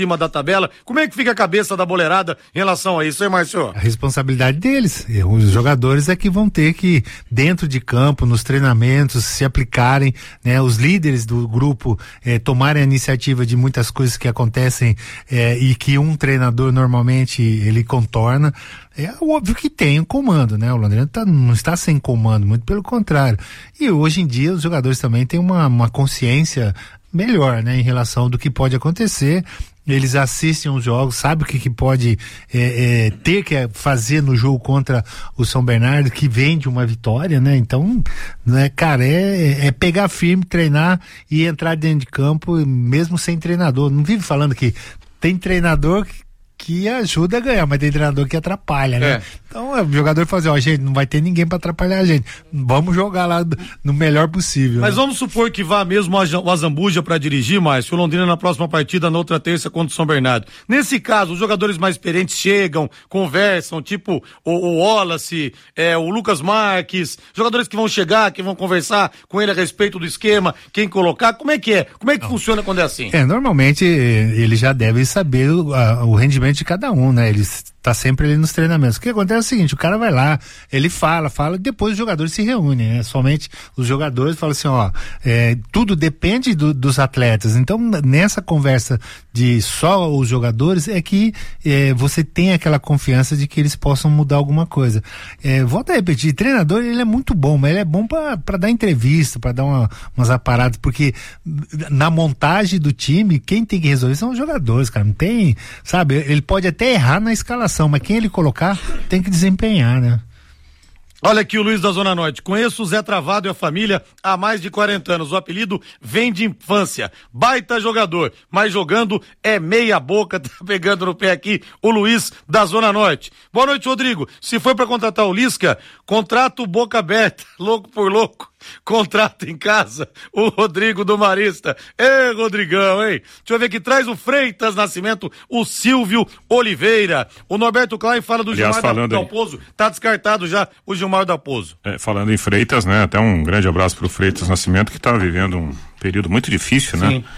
cima da tabela. Como é que fica a cabeça da boleirada em relação a isso, hein, Márcio? A responsabilidade deles. Os jogadores é que vão ter que, dentro de campo, nos treinamentos, se aplicarem, né? Os líderes do grupo tomarem a iniciativa de muitas coisas que acontecem e que um treinador normalmente ele contorna. É óbvio que tem um comando, né? O Londrina não está sem comando, muito pelo contrário. E hoje em dia os jogadores também têm uma consciência melhor, né? Em relação do que pode acontecer. Eles assistem os jogos, sabem o que pode ter que fazer no jogo contra o São Bernardo, que vem de uma vitória, né? Então, né, cara, é pegar firme, treinar e entrar dentro de campo, mesmo sem treinador. Não vive falando que tem treinador que ajuda a ganhar, mas tem treinador que atrapalha, né? Então o jogador fala assim, ó, gente, não vai ter ninguém pra atrapalhar a gente, vamos jogar lá no melhor possível. Mas vamos supor que vá mesmo o Azambuja pra dirigir, Márcio, o Londrina na próxima partida, na outra terça contra o São Bernardo. Nesse caso, os jogadores mais experientes chegam, conversam, tipo o Wallace, o Lucas Marques, jogadores que vão chegar, que vão conversar com ele a respeito do esquema, quem colocar, como é que funciona quando é assim? Normalmente ele já deve saber o rendimento de cada um, né? Eles tá sempre ali nos treinamentos. O que acontece é o seguinte, o cara vai lá, ele fala, e depois os jogadores se reúnem, né? Somente os jogadores falam assim, ó, tudo depende dos atletas. Então, nessa conversa de só os jogadores, é que você tem aquela confiança de que eles possam mudar alguma coisa. Volto a repetir, treinador, ele é muito bom, mas ele é bom para dar entrevista, para dar umas aparadas, porque na montagem do time, quem tem que resolver são os jogadores, cara, não tem, sabe? Ele pode até errar na escalação, mas quem ele colocar tem que desempenhar, né? Olha aqui o Luiz da Zona Norte. Conheço o Zé Travado e a família há mais de 40 anos. O apelido vem de infância. Baita jogador, mas jogando é meia boca. Tá pegando no pé aqui o Luiz da Zona Norte. Boa noite, Rodrigo. Se for pra contratar o Lisca, contrato boca aberta, louco por louco. Contrato em casa, o Rodrigo do Marista. Rodrigão, hein? Deixa eu ver aqui, traz o Freitas Nascimento, o Silvio Oliveira. O Norberto Klein fala do Gilmar Dalpozo. Tá descartado já o Gilmar Dalpozo. Falando em Freitas, né? Até um grande abraço pro Freitas Nascimento, que tá vivendo um período muito difícil, né? Sim.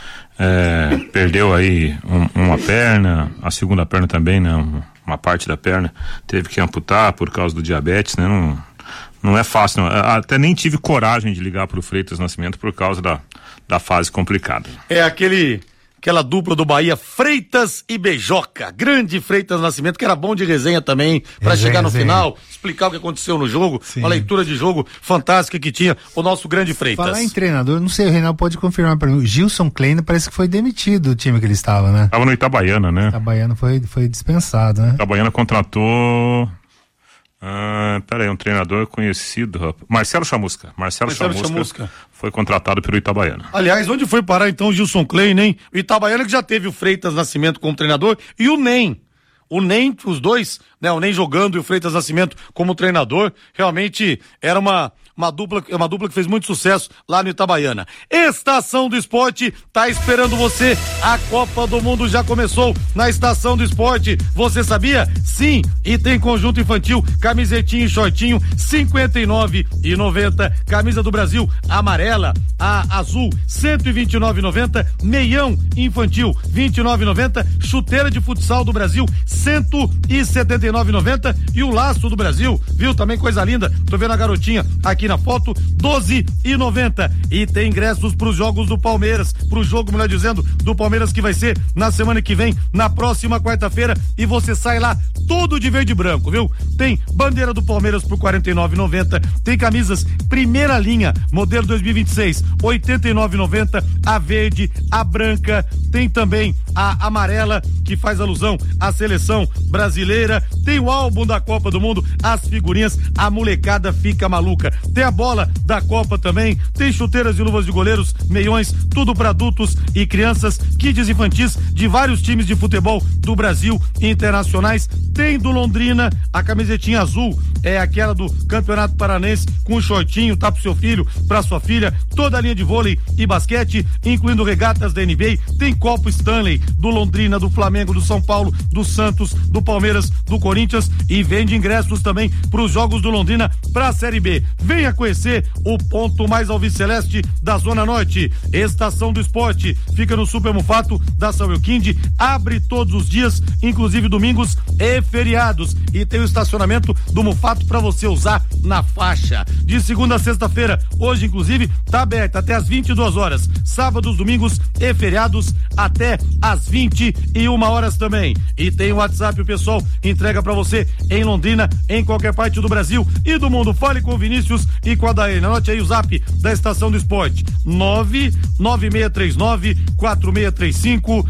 Perdeu aí uma perna, a segunda perna também, né? Uma parte da perna. Teve que amputar por causa do diabetes, né? Não é fácil, não. Até nem tive coragem de ligar pro Freitas Nascimento por causa da fase complicada. Aquela dupla do Bahia, Freitas e Beijoca. Grande Freitas Nascimento, que era bom de resenha também, pra chegar no final, explicar o que aconteceu no jogo. Sim. Uma leitura de jogo fantástica que tinha o nosso grande Freitas. Falar em treinador, não sei, o Reinaldo pode confirmar pra mim, o Gilson Kleina parece que foi demitido do time que ele estava, né? Estava no Itabaiana, né? Itabaiana foi dispensado, né? Itabaiana contratou... peraí, um treinador conhecido, Marcelo Chamusca. Marcelo Chamusca foi contratado pelo Itabaiana. Aliás, onde foi parar então o Gilson Klein, hein? O Itabaiana que já teve o Freitas Nascimento como treinador e o NEM. O NEM, os dois, né? O NEM jogando e o Freitas Nascimento como treinador, realmente era uma dupla que fez muito sucesso lá no Itabaiana. Estação do Esporte tá esperando você. A Copa do Mundo já começou na Estação do Esporte. Você sabia? Sim, e tem conjunto infantil, camisetinha e shortinho, R$59,90. Camisa do Brasil, amarela, a azul, R$129,90. Meião infantil, R$29,90. Chuteira de futsal do Brasil, R$179,90. E o laço do Brasil, viu? Também coisa linda. Tô vendo a garotinha aqui na foto, R$12,90. E tem ingressos pros jogos do Palmeiras, pro jogo, melhor dizendo, do Palmeiras, que vai ser na semana que vem, na próxima quarta-feira, e você sai lá todo de verde e branco, viu? Tem bandeira do Palmeiras por R$49,90, tem camisas primeira linha, modelo 2026, R$89,90, a verde, a branca, tem também a amarela, que faz alusão à seleção brasileira, tem o álbum da Copa do Mundo, as figurinhas, a molecada fica maluca. Tem a bola da Copa também, tem chuteiras e luvas de goleiros, meiões, tudo para adultos e crianças, kits infantis de vários times de futebol do Brasil e internacionais, Tem do Londrina, a camisetinha azul, é aquela do Campeonato Paranense, com o shortinho, tá pro seu filho, pra sua filha, toda a linha de vôlei e basquete, incluindo regatas da NBA, tem copo Stanley do Londrina, do Flamengo, do São Paulo, do Santos, do Palmeiras, do Corinthians, e vende ingressos também pros jogos do Londrina pra Série B. Venha conhecer o ponto mais alviceleste da Zona Norte. Estação do Esporte, fica no Super Mufato da São Euquinde, abre todos os dias, inclusive domingos e feriados, e tem o estacionamento do Mufato para você usar na faixa. De segunda a sexta-feira, hoje inclusive, tá aberta até às 22 horas, sábados, domingos e feriados até às 21 horas também. E tem o WhatsApp, o pessoal entrega para você em Londrina, em qualquer parte do Brasil e do mundo. Fale com o Vinícius e com a Daína. Anote aí o zap da Estação do Esporte: 99639-4635,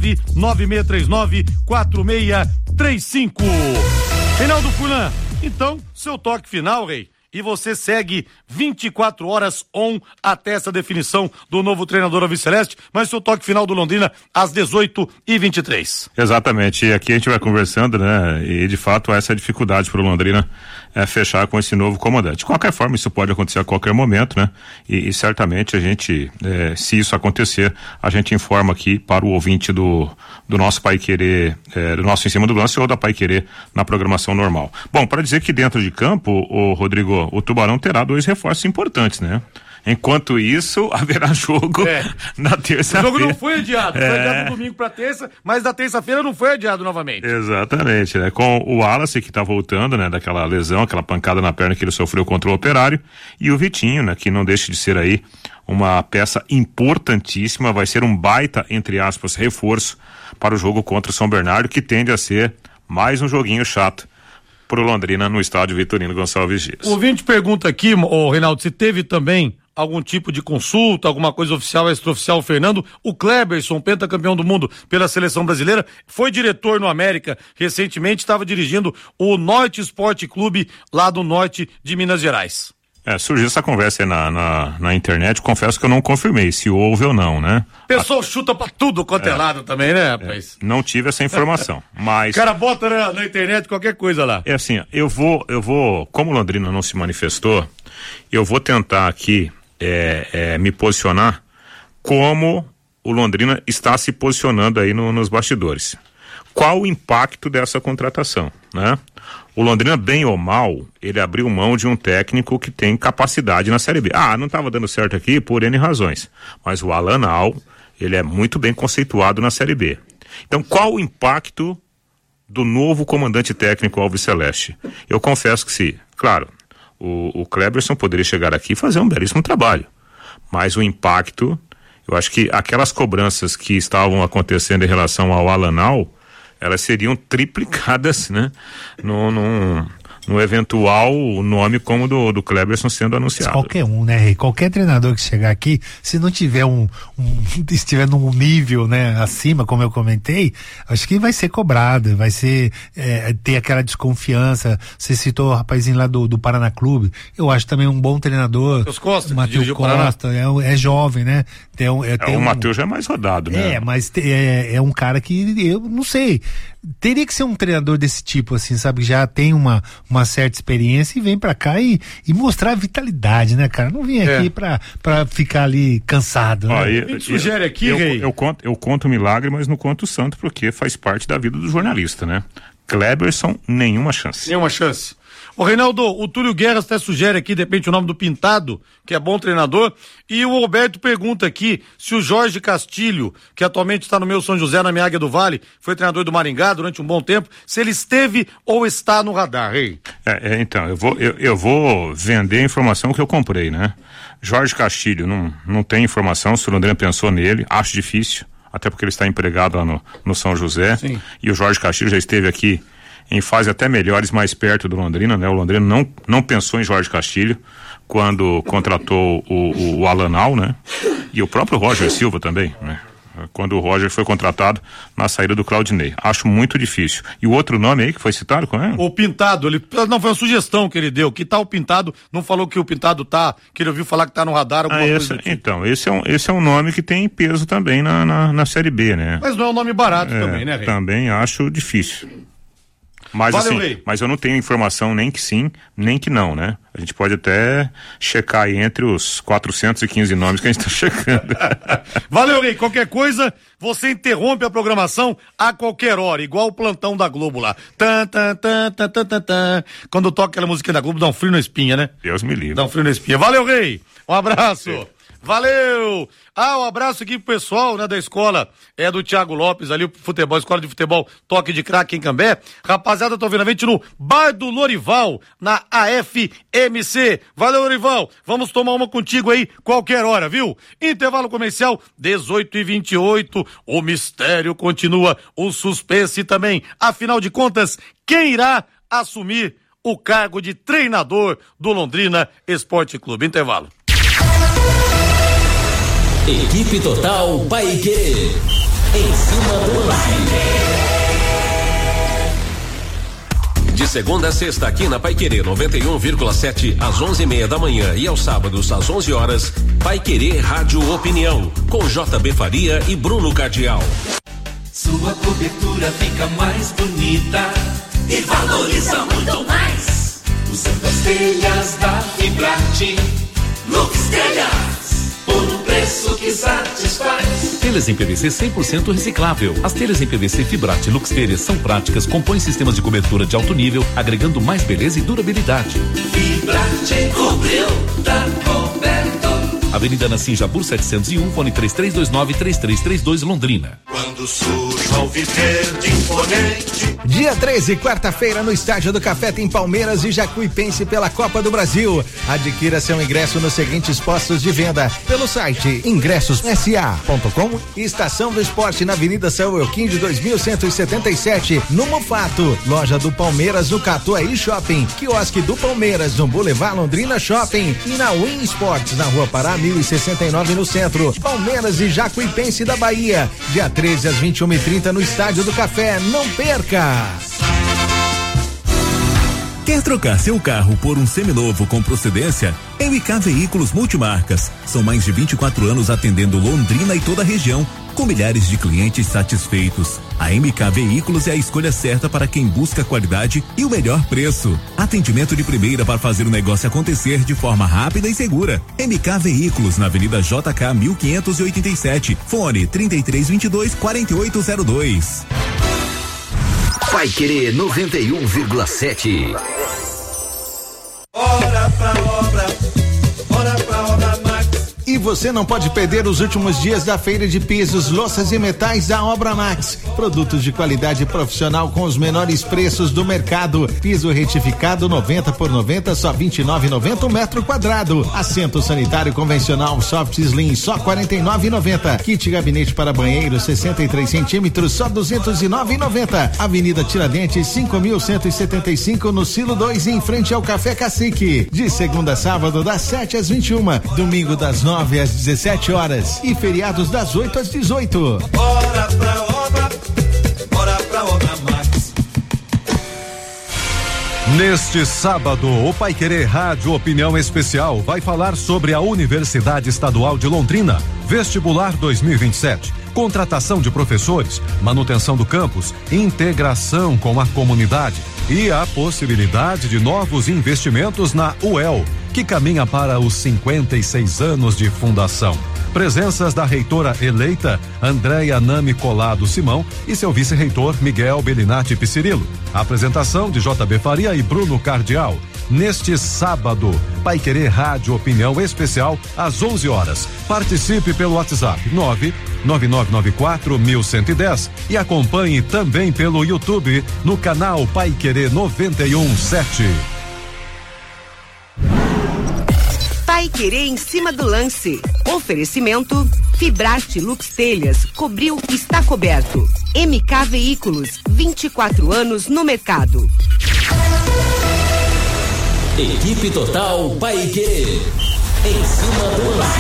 99639-4635. Reinaldo Fulan, então, seu toque final, rei. E você segue 24 horas on até essa definição do novo treinador alviceleste, mas seu toque final do Londrina às 18h23. Exatamente, e aqui a gente vai conversando, né, e de fato essa é a dificuldade para o Londrina fechar com esse novo comandante. De qualquer forma, isso pode acontecer a qualquer momento, né, e certamente a gente, se isso acontecer, a gente informa aqui para o ouvinte do nosso Pai Querer, do nosso Em Cima do Lance ou da Pai Querer na programação normal. Bom, para dizer que dentro de campo, o Rodrigo, o Tubarão terá 2 reforços importantes, né? Enquanto isso, haverá jogo na terça-feira. O jogo não foi adiado, foi adiado do domingo para terça, mas da terça-feira não foi adiado novamente. Exatamente, né? Com o Wallace, que tá voltando, né? Daquela lesão, aquela pancada na perna que ele sofreu contra o Operário, e o Vitinho, né? Que não deixa de ser aí uma peça importantíssima, vai ser um baita, entre aspas, reforço para o jogo contra o São Bernardo, que tende a ser mais um joguinho chato pro Londrina no estádio Vitorino Gonçalves Dias. O ouvinte pergunta aqui, Reinaldo, se teve também algum tipo de consulta, alguma coisa oficial, extraoficial. Fernando, o Kleberson, pentacampeão do mundo pela seleção brasileira, foi diretor no América recentemente, estava dirigindo o Norte Esporte Clube lá do norte de Minas Gerais. Surgiu essa conversa aí na internet, confesso que eu não confirmei se houve ou não, né? O pessoal chuta pra tudo quanto é lado também, né, rapaz? Não tive essa informação, mas... O cara bota na internet qualquer coisa lá. É assim, eu vou, como o Londrina não se manifestou, eu vou tentar aqui me posicionar como o Londrina está se posicionando aí nos bastidores. Qual o impacto dessa contratação, né? O Londrina, bem ou mal, ele abriu mão de um técnico que tem capacidade na Série B. Não estava dando certo aqui por N razões, mas o Alan Al, ele é muito bem conceituado na Série B. Então, qual o impacto do novo comandante técnico alviceleste? Eu confesso que sim, claro, o Kleberson poderia chegar aqui e fazer um belíssimo trabalho, mas o impacto, eu acho que aquelas cobranças que estavam acontecendo em relação ao Alan Al, elas seriam triplicadas, né? No eventual nome como do Kleberson sendo anunciado. Qualquer um, né, Rei? Qualquer treinador que chegar aqui, se não tiver estiver num nível, né, acima, como eu comentei, acho que vai ser cobrado, vai ser, ter aquela desconfiança. Você citou o rapazinho lá do Paraná Clube, eu acho também um bom treinador. Matheus Costa, é jovem, né? O Matheus já é mais rodado, né? Mas é um cara que, eu não sei, teria que ser um treinador desse tipo, assim, sabe? Já tem uma certa experiência e vem pra cá e mostrar a vitalidade, né, cara? Não vem aqui pra ficar ali cansado, né? A gente sugere aqui, Rei. Eu conto o milagre, mas não conto o santo, porque faz parte da vida do jornalista, né? Kleberson, nenhuma chance. Nenhuma chance. Ô Reinaldo, o Túlio Guerras até sugere aqui, de repente, o nome do Pintado, que é bom treinador, e o Roberto pergunta aqui se o Jorge Castilho, que atualmente está no meu São José, na minha Águia do Vale, foi treinador do Maringá durante um bom tempo, se ele esteve ou está no radar, Rei. Então, eu vou vender a informação que eu comprei, né? Jorge Castilho, não tem informação se o Londrina pensou nele, acho difícil, até porque ele está empregado lá no São José. Sim. E o Jorge Castilho já esteve aqui em fase até melhores, mais perto do Londrina, né? O Londrina não pensou em Jorge Castilho quando contratou o Alan Al, né? E o próprio Roger Silva também, né? Quando o Roger foi contratado na saída do Claudinei. Acho muito difícil. E o outro nome aí que foi citado, qual é? O Pintado, não, foi uma sugestão que ele deu. Que tal o Pintado? Não falou que o Pintado que ele ouviu falar que tá no radar, alguma coisa do tipo. Então, esse é um nome que tem peso também na Série B, né? Mas não é um nome barato também, né, Rei? Também acho difícil. Mas Valeu, assim, mas eu não tenho informação nem que sim, nem que não, né? A gente pode até checar aí entre os 415 nomes que a gente tá checando. Valeu, Rei. Qualquer coisa, você interrompe a programação a qualquer hora, igual o plantão da Globo lá. Quando toca aquela musiquinha da Globo, dá um frio na espinha, né? Deus me livre. Dá um frio na espinha. Valeu, Rei. Um abraço. Sim. Valeu! Um abraço aqui pro pessoal, né, da escola, do Thiago Lopes ali, o futebol, escola de futebol, toque de craque em Cambé. Rapaziada, tô ouvindo a gente no Bar do Lorival, na AFMC. Valeu, Lorival! Vamos tomar uma contigo aí, qualquer hora, viu? Intervalo comercial, 18h28. O mistério continua, o suspense também. Afinal de contas, quem irá assumir o cargo de treinador do Londrina Esporte Clube? Intervalo. Equipe Total Paiquerê, em cima do lance. De segunda a sexta aqui na Paiquerê 91,7 às 11:30 da manhã e aos sábados às 11 horas, Paiquerê Rádio Opinião, com JB Faria e Bruno Cardial. Sua cobertura fica mais bonita e valoriza muito mais. Usando as telhas da Fibrate, Lux Telhas. Por um preço que satisfaz. Telhas em PVC 100% reciclável. As telhas em PVC Fibrate Lux Telhas são práticas, compõem sistemas de cobertura de alto nível, agregando mais beleza e durabilidade. Fibrate cobriu, tá coberto. Avenida Nassim Jabur 701, fone 3329-3332, Londrina. Quando surge ao viver de imponente. Dia 13, quarta-feira, no Estádio do Café tem Palmeiras e Jacuipense pela Copa do Brasil. Adquira seu ingresso nos seguintes postos de venda pelo site ingressossa.com e Estação do Esporte na Avenida São Euquinde 2177, no Mufato. Loja do Palmeiras no Catuaí Shopping, quiosque do Palmeiras no Boulevard Londrina Shopping e na Win Sports na Rua Pará 1069 no centro. Palmeiras e Jacuipense da Bahia, dia 13 às 21h30 no Estádio do Café. Não perca! Quer trocar seu carro por um seminovo com procedência? MK Veículos Multimarcas. São mais de 24 anos atendendo Londrina e toda a região, com milhares de clientes satisfeitos. A MK Veículos é a escolha certa para quem busca qualidade e o melhor preço. Atendimento de primeira para fazer o negócio acontecer de forma rápida e segura. MK Veículos, na Avenida JK 1587. Fone 3322-4802. Paiquerê 91,7. Ora pra obra Max. E você não pode perder os últimos dias da feira de pisos, louças e metais da Obra Max. Produtos de qualidade profissional com os menores preços do mercado. Piso retificado 90 por 90, só 29,90 o metro quadrado. Assento sanitário convencional soft slim, só 49,90. Kit gabinete para banheiro 63 centímetros, só 209,90. Avenida Tiradentes 5.175 no Silo 2, em frente ao Café Cacique. De segunda a sábado das 7 às 21, domingo das 9 às 17 horas e feriados das 8 às 18. Bora pra obra Max. Neste sábado, o Paiquerê Rádio Opinião Especial vai falar sobre a Universidade Estadual de Londrina, vestibular 2027. Contratação de professores, manutenção do campus, integração com a comunidade e a possibilidade de novos investimentos na UEL, que caminha para os 56 anos de fundação. Presenças da reitora eleita Andréia Nami Colado Simão e seu vice-reitor Miguel Belinati Piscirilo. Apresentação de JB Faria e Bruno Cardial. Neste sábado, Paiquerê Rádio Opinião Especial às 11 horas. Participe pelo WhatsApp 99994-1110 e acompanhe também pelo YouTube no canal Paiquerê 91,7. Paiquerê em cima do lance. Oferecimento Fibrate Lux Telhas, cobriu, está coberto. MK Veículos, 24 anos no mercado. Equipe Total Paiquerê, em cima do lance.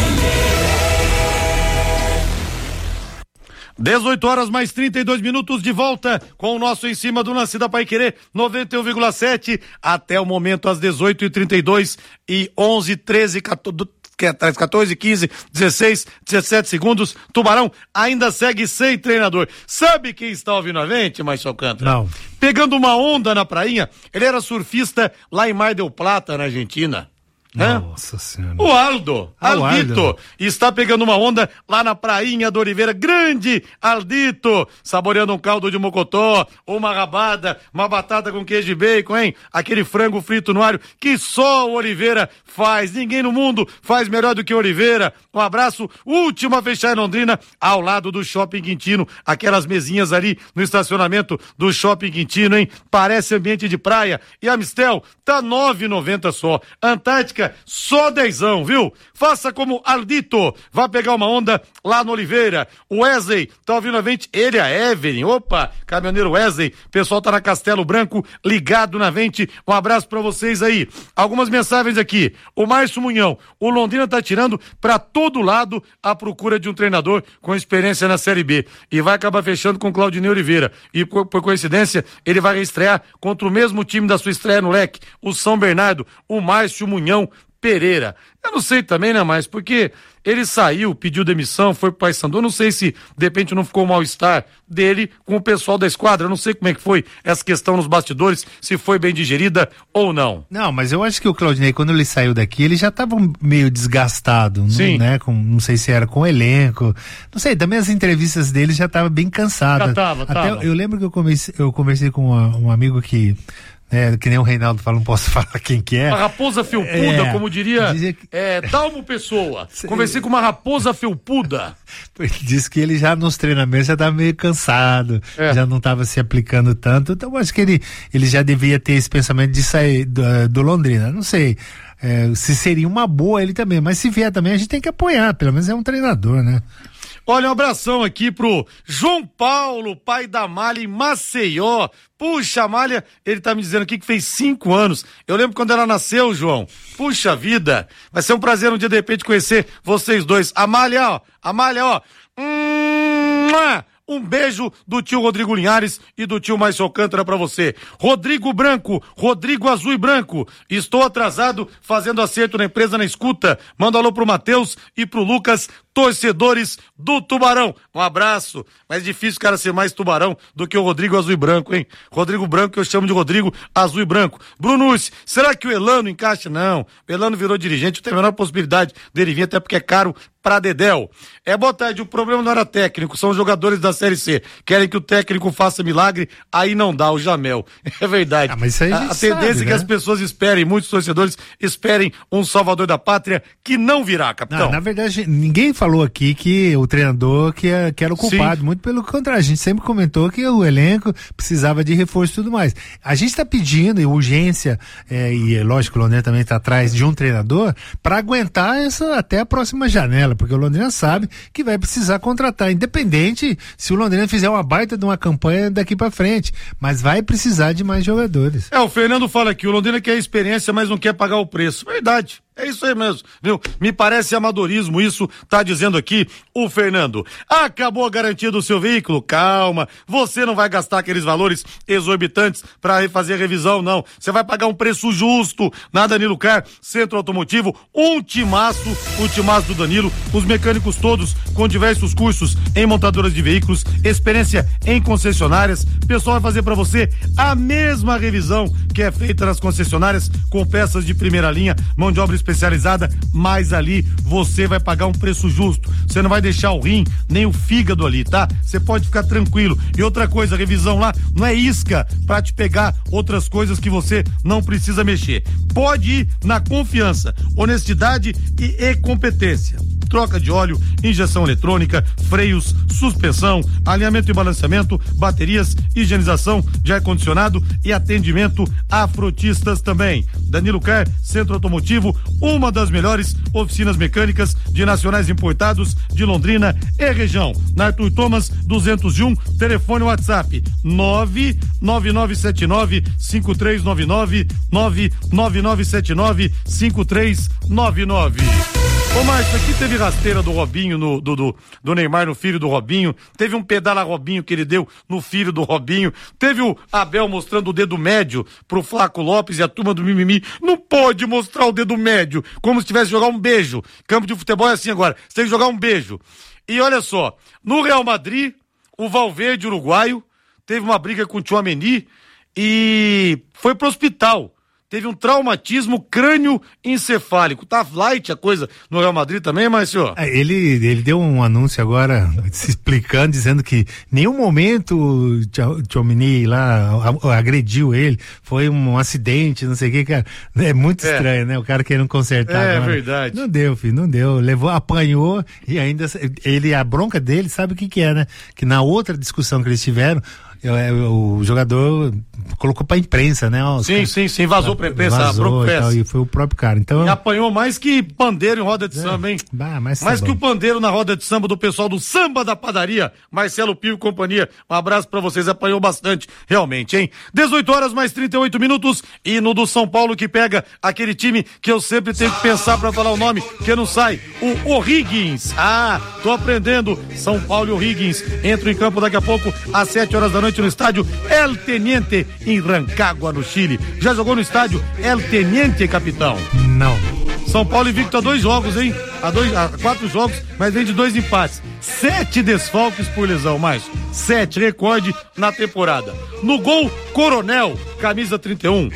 18 horas mais 32 minutos, de volta com o nosso Em Cima do Lance da Paiquerê 91,7 até o momento às 18h32 e 11, 13, 14, atrás, 14, 15, 16, 17 segundos. Tubarão ainda segue sem treinador. Sabe quem está ouvindo a gente, Márcio Alcântara? Não. Pegando uma onda na prainha, ele era surfista lá em Mar del Plata, na Argentina. Nossa Senhora. O Aldito, está pegando uma onda lá na prainha do Oliveira. Grande Aldito, saboreando um caldo de mocotó, uma rabada, uma batata com queijo e bacon, hein? Aquele frango frito no alho que só o Oliveira faz. Ninguém no mundo faz melhor do que o Oliveira. Um abraço, último a fechar em Londrina, ao lado do Shopping Quintino. Aquelas mesinhas ali no estacionamento do Shopping Quintino, hein? Parece ambiente de praia. E a Mistel tá R$9,90 só. Antártica, só 10, viu? Faça como Aldito, vá pegar uma onda lá no Oliveira. O Wesley tá ouvindo a gente, ele, a Evelyn, opa, caminhoneiro Wesley, pessoal tá na Castelo Branco, ligado na Vente, um abraço pra vocês aí. Algumas mensagens aqui, o Márcio Munhão, o Londrina tá tirando pra todo lado a procura de um treinador com experiência na Série B, e vai acabar fechando com o Claudinei Oliveira, e por coincidência, ele vai reestrear contra o mesmo time da sua estreia no Leque, o São Bernardo, o Márcio Munhão Pereira. Eu não sei também, né, mas porque ele saiu, pediu demissão, foi pro Paysandu, eu não sei se de repente não ficou o mal-estar dele com o pessoal da esquadra, eu não sei como é que foi essa questão nos bastidores, se foi bem digerida ou não. Não, mas eu acho que o Claudinei, quando ele saiu daqui, ele já estava meio desgastado, sim, né? Não sei se era com o elenco, não sei, também as entrevistas dele já estavam bem cansadas. Até eu lembro que eu conversei com um amigo que nem o Reinaldo fala, não posso falar quem que é. Uma raposa felpuda, como diria Dalmo Pessoa. Conversei com uma raposa felpuda. Ele disse que ele já nos treinamentos já estava meio cansado, já não estava se aplicando tanto, então eu acho que ele já devia ter esse pensamento de sair do Londrina, não sei se seria uma boa ele também, mas se vier também a gente tem que apoiar, pelo menos é um treinador, né? Olha, um abração aqui pro João Paulo, pai da Malha em Maceió. Puxa, a Malha, ele tá me dizendo aqui que fez 5 anos. Eu lembro quando ela nasceu, João. Puxa vida, vai ser um prazer um dia de repente conhecer vocês dois. A Malha, ó. Um beijo do tio Rodrigo Linhares e do tio Márcio Alcântara pra você. Rodrigo Azul e Branco. Estou atrasado fazendo acerto na empresa na escuta. Manda alô pro Matheus e pro Lucas, torcedores do Tubarão. Um abraço. Mas é difícil o cara ser mais Tubarão do que o Rodrigo Azul e Branco, hein? Rodrigo Branco que eu chamo de Rodrigo Azul e Branco. Brunus, será que o Elano encaixa? Não. O Elano virou dirigente, tem a menor possibilidade dele vir, até porque é caro pra Dedéu. Boa tarde, o problema não era técnico, são os jogadores da Série C. Querem que o técnico faça milagre, aí não dá, o Jamel. É verdade. Mas isso aí a tendência é que as pessoas esperem, muitos torcedores esperem um salvador da pátria que não virá, capitão. Não, na verdade, ninguém falou aqui que o treinador que era o culpado, muito pelo contrário, a gente sempre comentou que o elenco precisava de reforço e tudo mais. A gente está pedindo urgência, e lógico, o Londrina também está atrás de um treinador para aguentar até a próxima janela, porque o Londrina sabe que vai precisar contratar, independente se o Londrina fizer uma baita de uma campanha daqui para frente, mas vai precisar de mais jogadores. O Fernando fala aqui, o Londrina quer experiência, mas não quer pagar o preço. Verdade. É isso aí mesmo, viu? Me parece amadorismo, isso tá dizendo aqui o Fernando. Acabou a garantia do seu veículo? Calma, você não vai gastar aqueles valores exorbitantes para fazer a revisão, não. Você vai pagar um preço justo na Danilo Car, Centro Automotivo, o timaço do Danilo, os mecânicos todos com diversos cursos em montadoras de veículos, experiência em concessionárias. O pessoal vai fazer para você a mesma revisão que é feita nas concessionárias com peças de primeira linha, mão de obra especializada, mas ali você vai pagar um preço justo. Você não vai deixar o rim nem o fígado ali, tá? Você pode ficar tranquilo. E outra coisa, a revisão lá não é isca pra te pegar outras coisas que você não precisa mexer. Pode ir na confiança, honestidade e competência. Troca de óleo, injeção eletrônica, freios, suspensão, alinhamento e balanceamento, baterias, higienização de ar-condicionado e atendimento a frotistas também. Danilo Car, Centro Automotivo, uma das melhores oficinas mecânicas de nacionais importados de Londrina e região. Na Arthur Thomas 201, telefone WhatsApp 99979-5399, 99979-5399. Ô, Márcio, aqui teve rasteira do Robinho, do Neymar no filho do Robinho, teve um pedala Robinho que ele deu no filho do Robinho, teve o Abel mostrando o dedo médio pro Flaco Lopes e a turma do mimimi. Não pode mostrar o dedo médio, como se tivesse jogar um beijo. Campo de futebol é assim agora, você tem que jogar um beijo. E olha só, no Real Madrid, o Valverde, uruguaio, teve uma briga com o Tchouaméni e foi pro hospital. Teve um traumatismo crânioencefálico. Tá light a coisa no Real Madrid também, mas senhor? Ele deu um anúncio agora se explicando, dizendo que nenhum momento o Tchouaméni lá agrediu ele, foi um acidente, não sei o que, cara. É muito estranho, né? O cara querendo consertar agora. É verdade. Não deu, filho, não deu. Levou, apanhou e ainda a bronca dele, sabe o que é, né? Que na outra discussão que eles tiveram, o jogador colocou pra imprensa, né? Sim, vazou pra imprensa, e foi o próprio cara. Então, e apanhou mais que pandeiro em roda de samba, hein? Mais que o pandeiro na roda de samba do pessoal do Samba da Padaria, Marcelo Pio e companhia. Um abraço pra vocês, apanhou bastante, realmente, hein? 18 horas mais 38 minutos, e no do São Paulo que pega aquele time que eu sempre tenho que pensar pra falar o nome, que não sai, o O'Higgins. Tô aprendendo. São Paulo e O'Higgins entram em campo daqui a pouco, às 7 horas da noite, no estádio El Teniente, em Rancagua, no Chile. Já jogou no estádio El Teniente, capitão? Não. São Paulo invicto a 2 jogos, hein? A 4 jogos, mas vem de 2 empates. 7 desfalques por lesão, Márcio. 7, recorde na temporada. No gol, Coronel, camisa 31.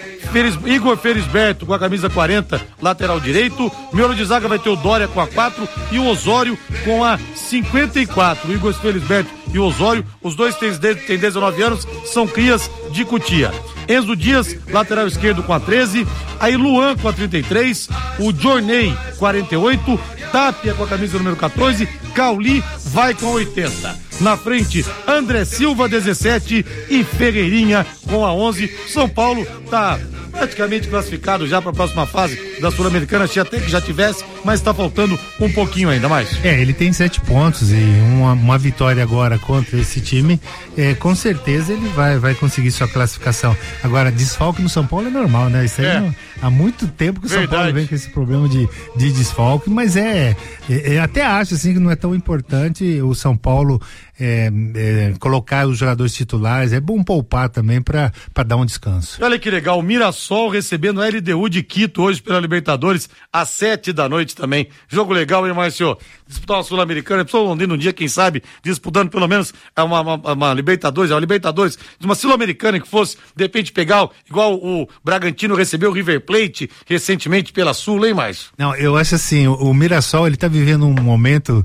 Igor Felisberto com a camisa 40, lateral direito. Miolo de zaga vai ter o Dória com a 4 e o Osório com a 54. O Igor Felisberto e o Osório, os dois têm 19 anos, são crias de Cotia. Enzo Dias, lateral esquerdo com a 13, aí Luan com a 33, o Journey 48, Tapia com a camisa número 14, Cauli vai com a 80. Na frente, André Silva 17 e Ferreirinha com a 11. São Paulo tá praticamente classificado já para a próxima fase da Sul-Americana, achei até que já tivesse, mas está faltando um pouquinho ainda mais. Ele tem 7 pontos e uma vitória agora contra esse time, com certeza ele vai conseguir sua classificação. Agora, desfalque no São Paulo é normal, né? Isso aí há muito tempo que o São Paulo vem com esse problema de desfalque, mas até acho assim que não é tão importante o São Paulo colocar os jogadores titulares, é bom poupar também para dar um descanso. Olha que legal, o Mirassol recebendo a LDU de Quito hoje pela Libertadores às 7 da noite também. Jogo legal, hein, Márcio? Disputar uma Sul-Americana, pessoal Londrina um dia, quem sabe, disputando pelo menos uma Libertadores, de uma Sul-Americana que fosse, de repente, pegar igual o Bragantino recebeu o River Plate recentemente pela Sul, hein, Márcio? Não, eu acho assim, o Mirassol, ele tá vivendo um momento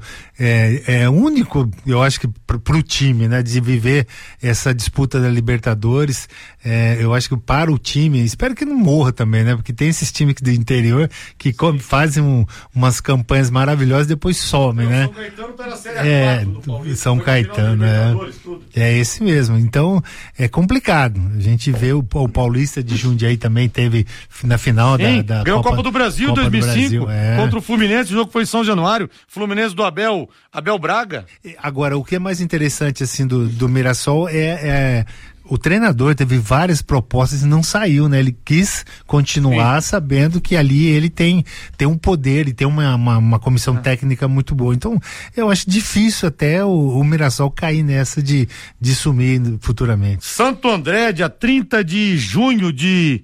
único, eu acho que pro time, né, de viver essa disputa da Libertadores. Eu acho que para o time, espero que não morra também, né, porque tem esses times do interior que fazem umas campanhas maravilhosas e depois somem, né? São Caetano tá na Série 4 do Paulista, São Caetano, é esse mesmo. Então é complicado. A gente vê o Paulista de Jundiaí também teve na final da ganhou a Copa do Brasil 2005 contra o Fluminense. O jogo foi em São Januário. Fluminense do Abel Braga. Agora, o que é mais interessante assim do Mirassol o treinador teve várias propostas e não saiu, né? Ele quis continuar sabendo que ali ele tem um poder e tem uma comissão técnica muito boa. Então, eu acho difícil até o Mirassol cair nessa de sumir futuramente. Santo André, dia 30 de junho de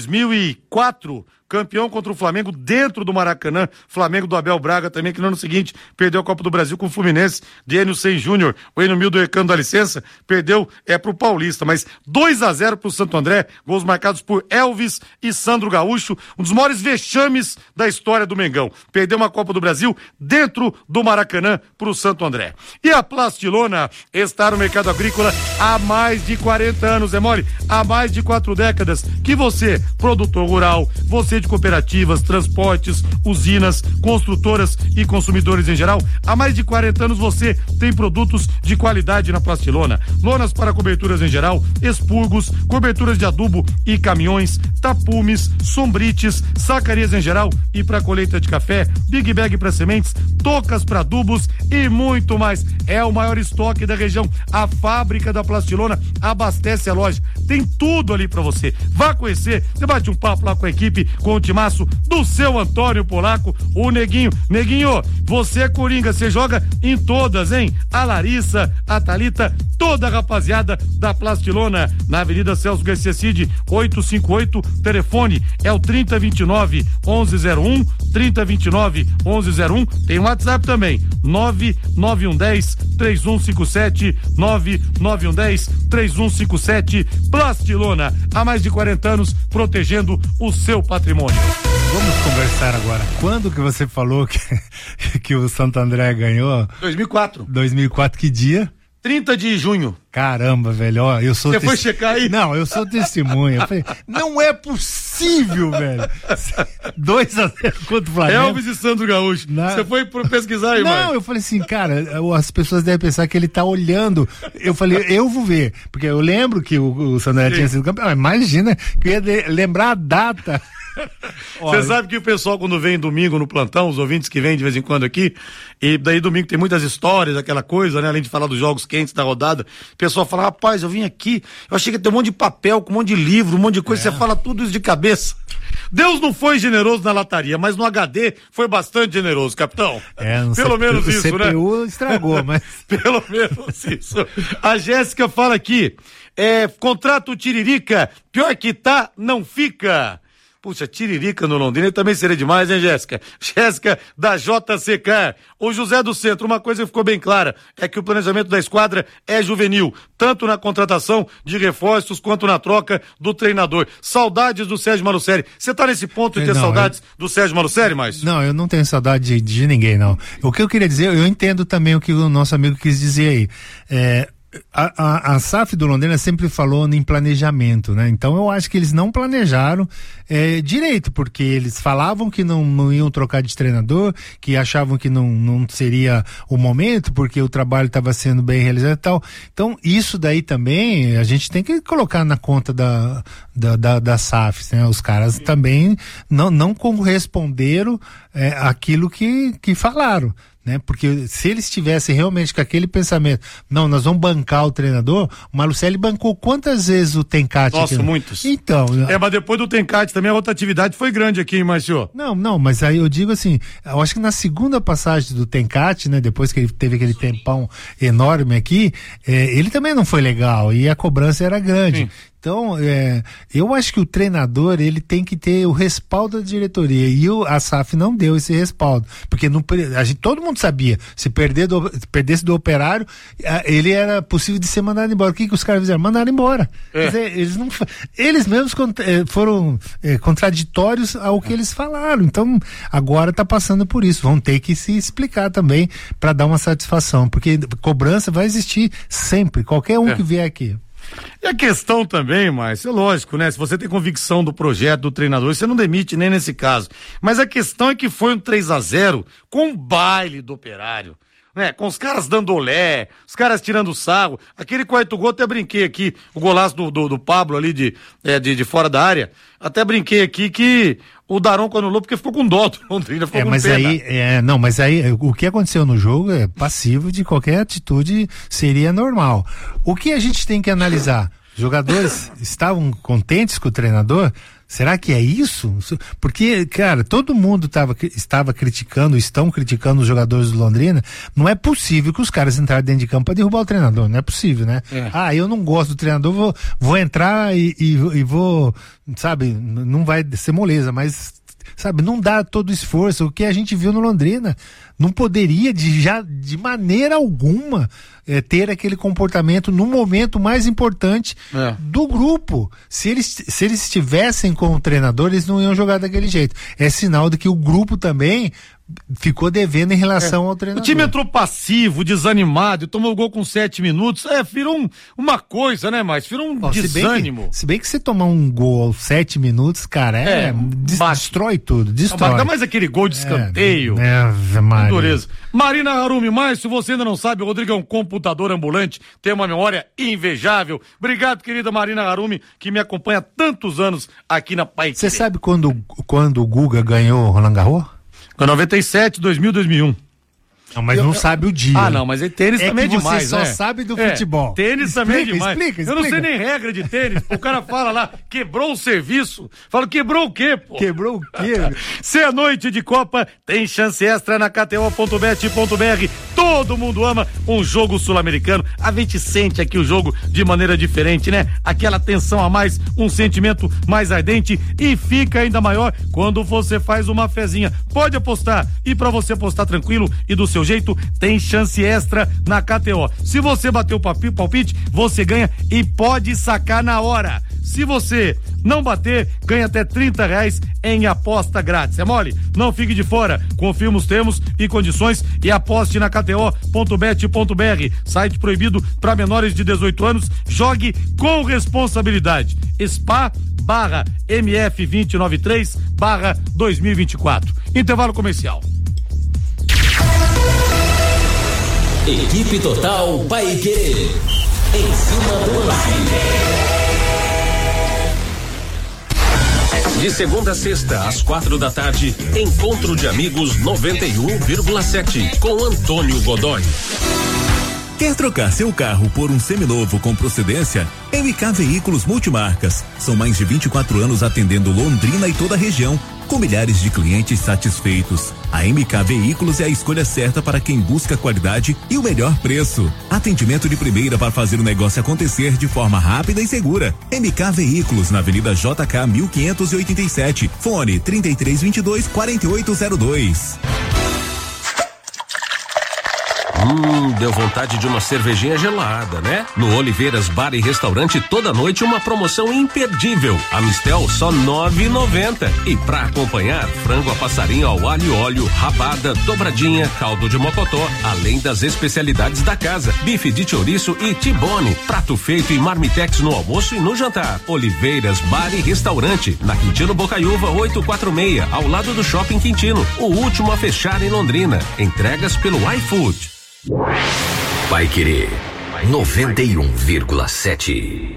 2004, campeão contra o Flamengo dentro do Maracanã. Flamengo do Abel Braga também, que no ano seguinte perdeu a Copa do Brasil com o Fluminense de Enio Sen Júnior. O Enio Mildo Recando da licença, perdeu pro Paulista, mas 2-0 pro Santo André, gols marcados por Elvis e Sandro Gaúcho, um dos maiores vexames da história do Mengão. Perdeu uma Copa do Brasil dentro do Maracanã pro Santo André. E a Plastilona está no mercado agrícola há mais de 40 anos, mole? Há mais de 4 décadas que você, produtor rural, você de cooperativas, transportes, usinas, construtoras e consumidores em geral, há mais de 40 anos você tem produtos de qualidade na Plastilona. Lonas para coberturas em geral, expurgos, coberturas de adubo e caminhões, tapumes, sombrites, sacarias em geral e para colheita de café, big bag para sementes, tocas para adubos e muito mais. É o maior estoque da região. A fábrica da Plastilona abastece a loja tem tudo ali pra você. Vá conhecer, você bate um papo lá com a equipe, com o timaço do seu Antônio Polaco, o Neguinho. Neguinho, você é coringa, você joga em todas, hein? A Larissa, a Thalita, toda a rapaziada da Plastilona, na Avenida Celso Garcia Cid, 858, telefone é o 3029-1101, 3029-1101, tem um WhatsApp também, 99110-3157, 99110-3157, Plastilona, há mais de 40 anos, protegendo o seu patrimônio. Vamos conversar agora. Quando que você falou que o Santo André ganhou? 2004. 2004, que dia? 30 de junho. Caramba, velho, ó, eu sou... Você foi checar aí? Não, eu sou testemunha. Eu falei, não é possível, velho. 2-0 contra o Flamengo. Elvis e Sandro Gaúcho. Você foi pesquisar aí, mano? Não, eu falei assim, cara, as pessoas devem pensar que ele tá olhando. Eu falei, eu vou ver. Porque eu lembro que o Santo André tinha sido campeão. Imagina que eu ia lembrar a data. Você sabe que o pessoal, quando vem domingo no plantão, os ouvintes que vêm de vez em quando aqui, e daí domingo tem muitas histórias, aquela coisa, né? Além de falar dos jogos quentes da rodada, o pessoal fala, rapaz, eu vim aqui, eu achei que ia ter um monte de papel, com um monte de livro, um monte de coisa, você fala tudo isso de cabeça. Deus não foi generoso na lataria, mas no HD foi bastante generoso, capitão. Pelo menos isso, CPU, né? O CPU estragou, mas... Pelo menos isso. A Jéssica fala aqui, contrato Tiririca, pior que tá, não fica. Puxa, Tiririca no Londrina também seria demais, hein, Jéssica? Jéssica da JCK. O José do Centro, uma coisa que ficou bem clara, é que o planejamento da esquadra é juvenil, tanto na contratação de reforços quanto na troca do treinador. Saudades do Sérgio Malucelli. Você tá nesse ponto de ter saudades do Sérgio Malucelli, mais? Não, eu não tenho saudade de ninguém, não. O que eu queria dizer, eu entendo também o que o nosso amigo quis dizer aí. A SAF do Londrina sempre falou em planejamento, né? Então eu acho que eles não planejaram direito, porque eles falavam que não iam trocar de treinador, que achavam que não seria o momento, porque o trabalho estava sendo bem realizado e tal. Então isso daí também a gente tem que colocar na conta da SAF, né? Os caras também não corresponderam aquilo que falaram. Né? Porque se eles tivessem realmente com aquele pensamento, não, nós vamos bancar o treinador, o Malucelli bancou quantas vezes o Tencate? Nossa, muitos. Então. Mas depois do Tencate também a rotatividade foi grande aqui, hein, Márcio? Não, mas aí eu digo assim, eu acho que na segunda passagem do Tencate, né, depois que ele teve aquele tempão enorme aqui, ele também não foi legal e a cobrança era grande. Sim. Então, eu acho que o treinador, ele tem que ter o respaldo da diretoria, e a SAF não deu esse respaldo, porque todo mundo sabia, se perdesse do Operário, ele era possível de ser mandado embora. O que os caras fizeram? Mandaram embora. Quer dizer, eles mesmos foram contraditórios ao que eles falaram, então agora tá passando por isso, vão ter que se explicar também para dar uma satisfação, porque cobrança vai existir sempre, qualquer um que vier aqui. E a questão também, Márcio, é lógico, né? Se você tem convicção do projeto do treinador, você não demite nem nesse caso. Mas a questão é que foi um 3-0 com baile do Operário, né? Com os caras dando olé, os caras tirando sarro. Aquele quarto gol, até brinquei aqui, o golaço do Pablo ali de fora da área, até brinquei aqui que o Daronco anulou porque ficou com dó do Londrina, ficou com pena. Mas aí o que aconteceu no jogo é passivo de qualquer atitude, seria normal. O que a gente tem que analisar? Os jogadores estavam contentes com o treinador? Será que é isso? Porque, cara, todo mundo estão criticando os jogadores do Londrina. Não é possível que os caras entrarem dentro de campo para derrubar o treinador. Não é possível, né? Eu não gosto do treinador, vou entrar e vou, sabe, não vai ser moleza, mas, sabe, não dá todo o esforço. O que a gente viu no Londrina não poderia de maneira alguma ter aquele comportamento no momento mais importante do grupo. Se eles estivessem com o treinador, eles não iam jogar daquele jeito. É sinal de que o grupo também ficou devendo em relação ao treinador. O time entrou passivo, desanimado, tomou o gol com 7 minutos, virou uma coisa, né, mas virou um desânimo. Se bem que você tomar um gol aos 7 minutos, cara, destrói tudo, destrói. Dá mais aquele gol de escanteio. Dureza. Marina Harumi, mas se você ainda não sabe, o Rodrigo é um computador ambulante, tem uma memória invejável. Obrigado, querida Marina Harumi, que me acompanha há tantos anos aqui na Paiquerê. Você sabe quando o Guga ganhou o Roland Garros? Foi 97, 2000, 2001. Não, mas não sabe o dia. Ah, não, mas tênis também é demais, você só sabe do futebol. Tênis também é demais. Explica. Eu não sei nem regra de tênis. O cara fala lá, quebrou o serviço. Fala, quebrou o quê, pô? Quebrou o quê? Se é noite de Copa, tem chance extra na KTO.bet.br. Todo mundo ama um jogo sul-americano. A gente sente aqui o jogo de maneira diferente, né? Aquela tensão a mais, um sentimento mais ardente e fica ainda maior quando você faz uma fezinha. Pode apostar. E pra você apostar tranquilo e do seu jeito, tem chance extra na KTO. Se você bater o palpite, você ganha e pode sacar na hora. Se você não bater, ganha até R$30 em aposta grátis. É mole? Não fique de fora. Confirma os termos e condições e aposte na KTO.bet.br. Site proibido para menores de 18 anos. Jogue com responsabilidade. SPA/MF293/2024. Intervalo comercial. Equipe Total Paiquerê. Em cima do lance. De segunda a sexta, às 4h, Encontro de Amigos 91,7 com Antônio Godoy. Quer trocar seu carro por um seminovo com procedência? MK Veículos Multimarcas. São mais de 24 anos atendendo Londrina e toda a região, com milhares de clientes satisfeitos. A MK Veículos é a escolha certa para quem busca qualidade e o melhor preço. Atendimento de primeira para fazer o negócio acontecer de forma rápida e segura. MK Veículos, na Avenida JK 1587. Fone 3322-4802. Deu vontade de uma cervejinha gelada, né? No Oliveiras Bar e Restaurante, toda noite uma promoção imperdível. A Mistel só R$9,90. E pra acompanhar, frango a passarinho ao alho e óleo, rabada, dobradinha, caldo de mocotó, além das especialidades da casa, bife de chouriço e tibone, prato feito e marmitex no almoço e no jantar. Oliveiras Bar e Restaurante, na Quintino Bocaiúva 846, ao lado do Shopping Quintino, o último a fechar em Londrina. Entregas pelo iFood. Paiquerê 91,7.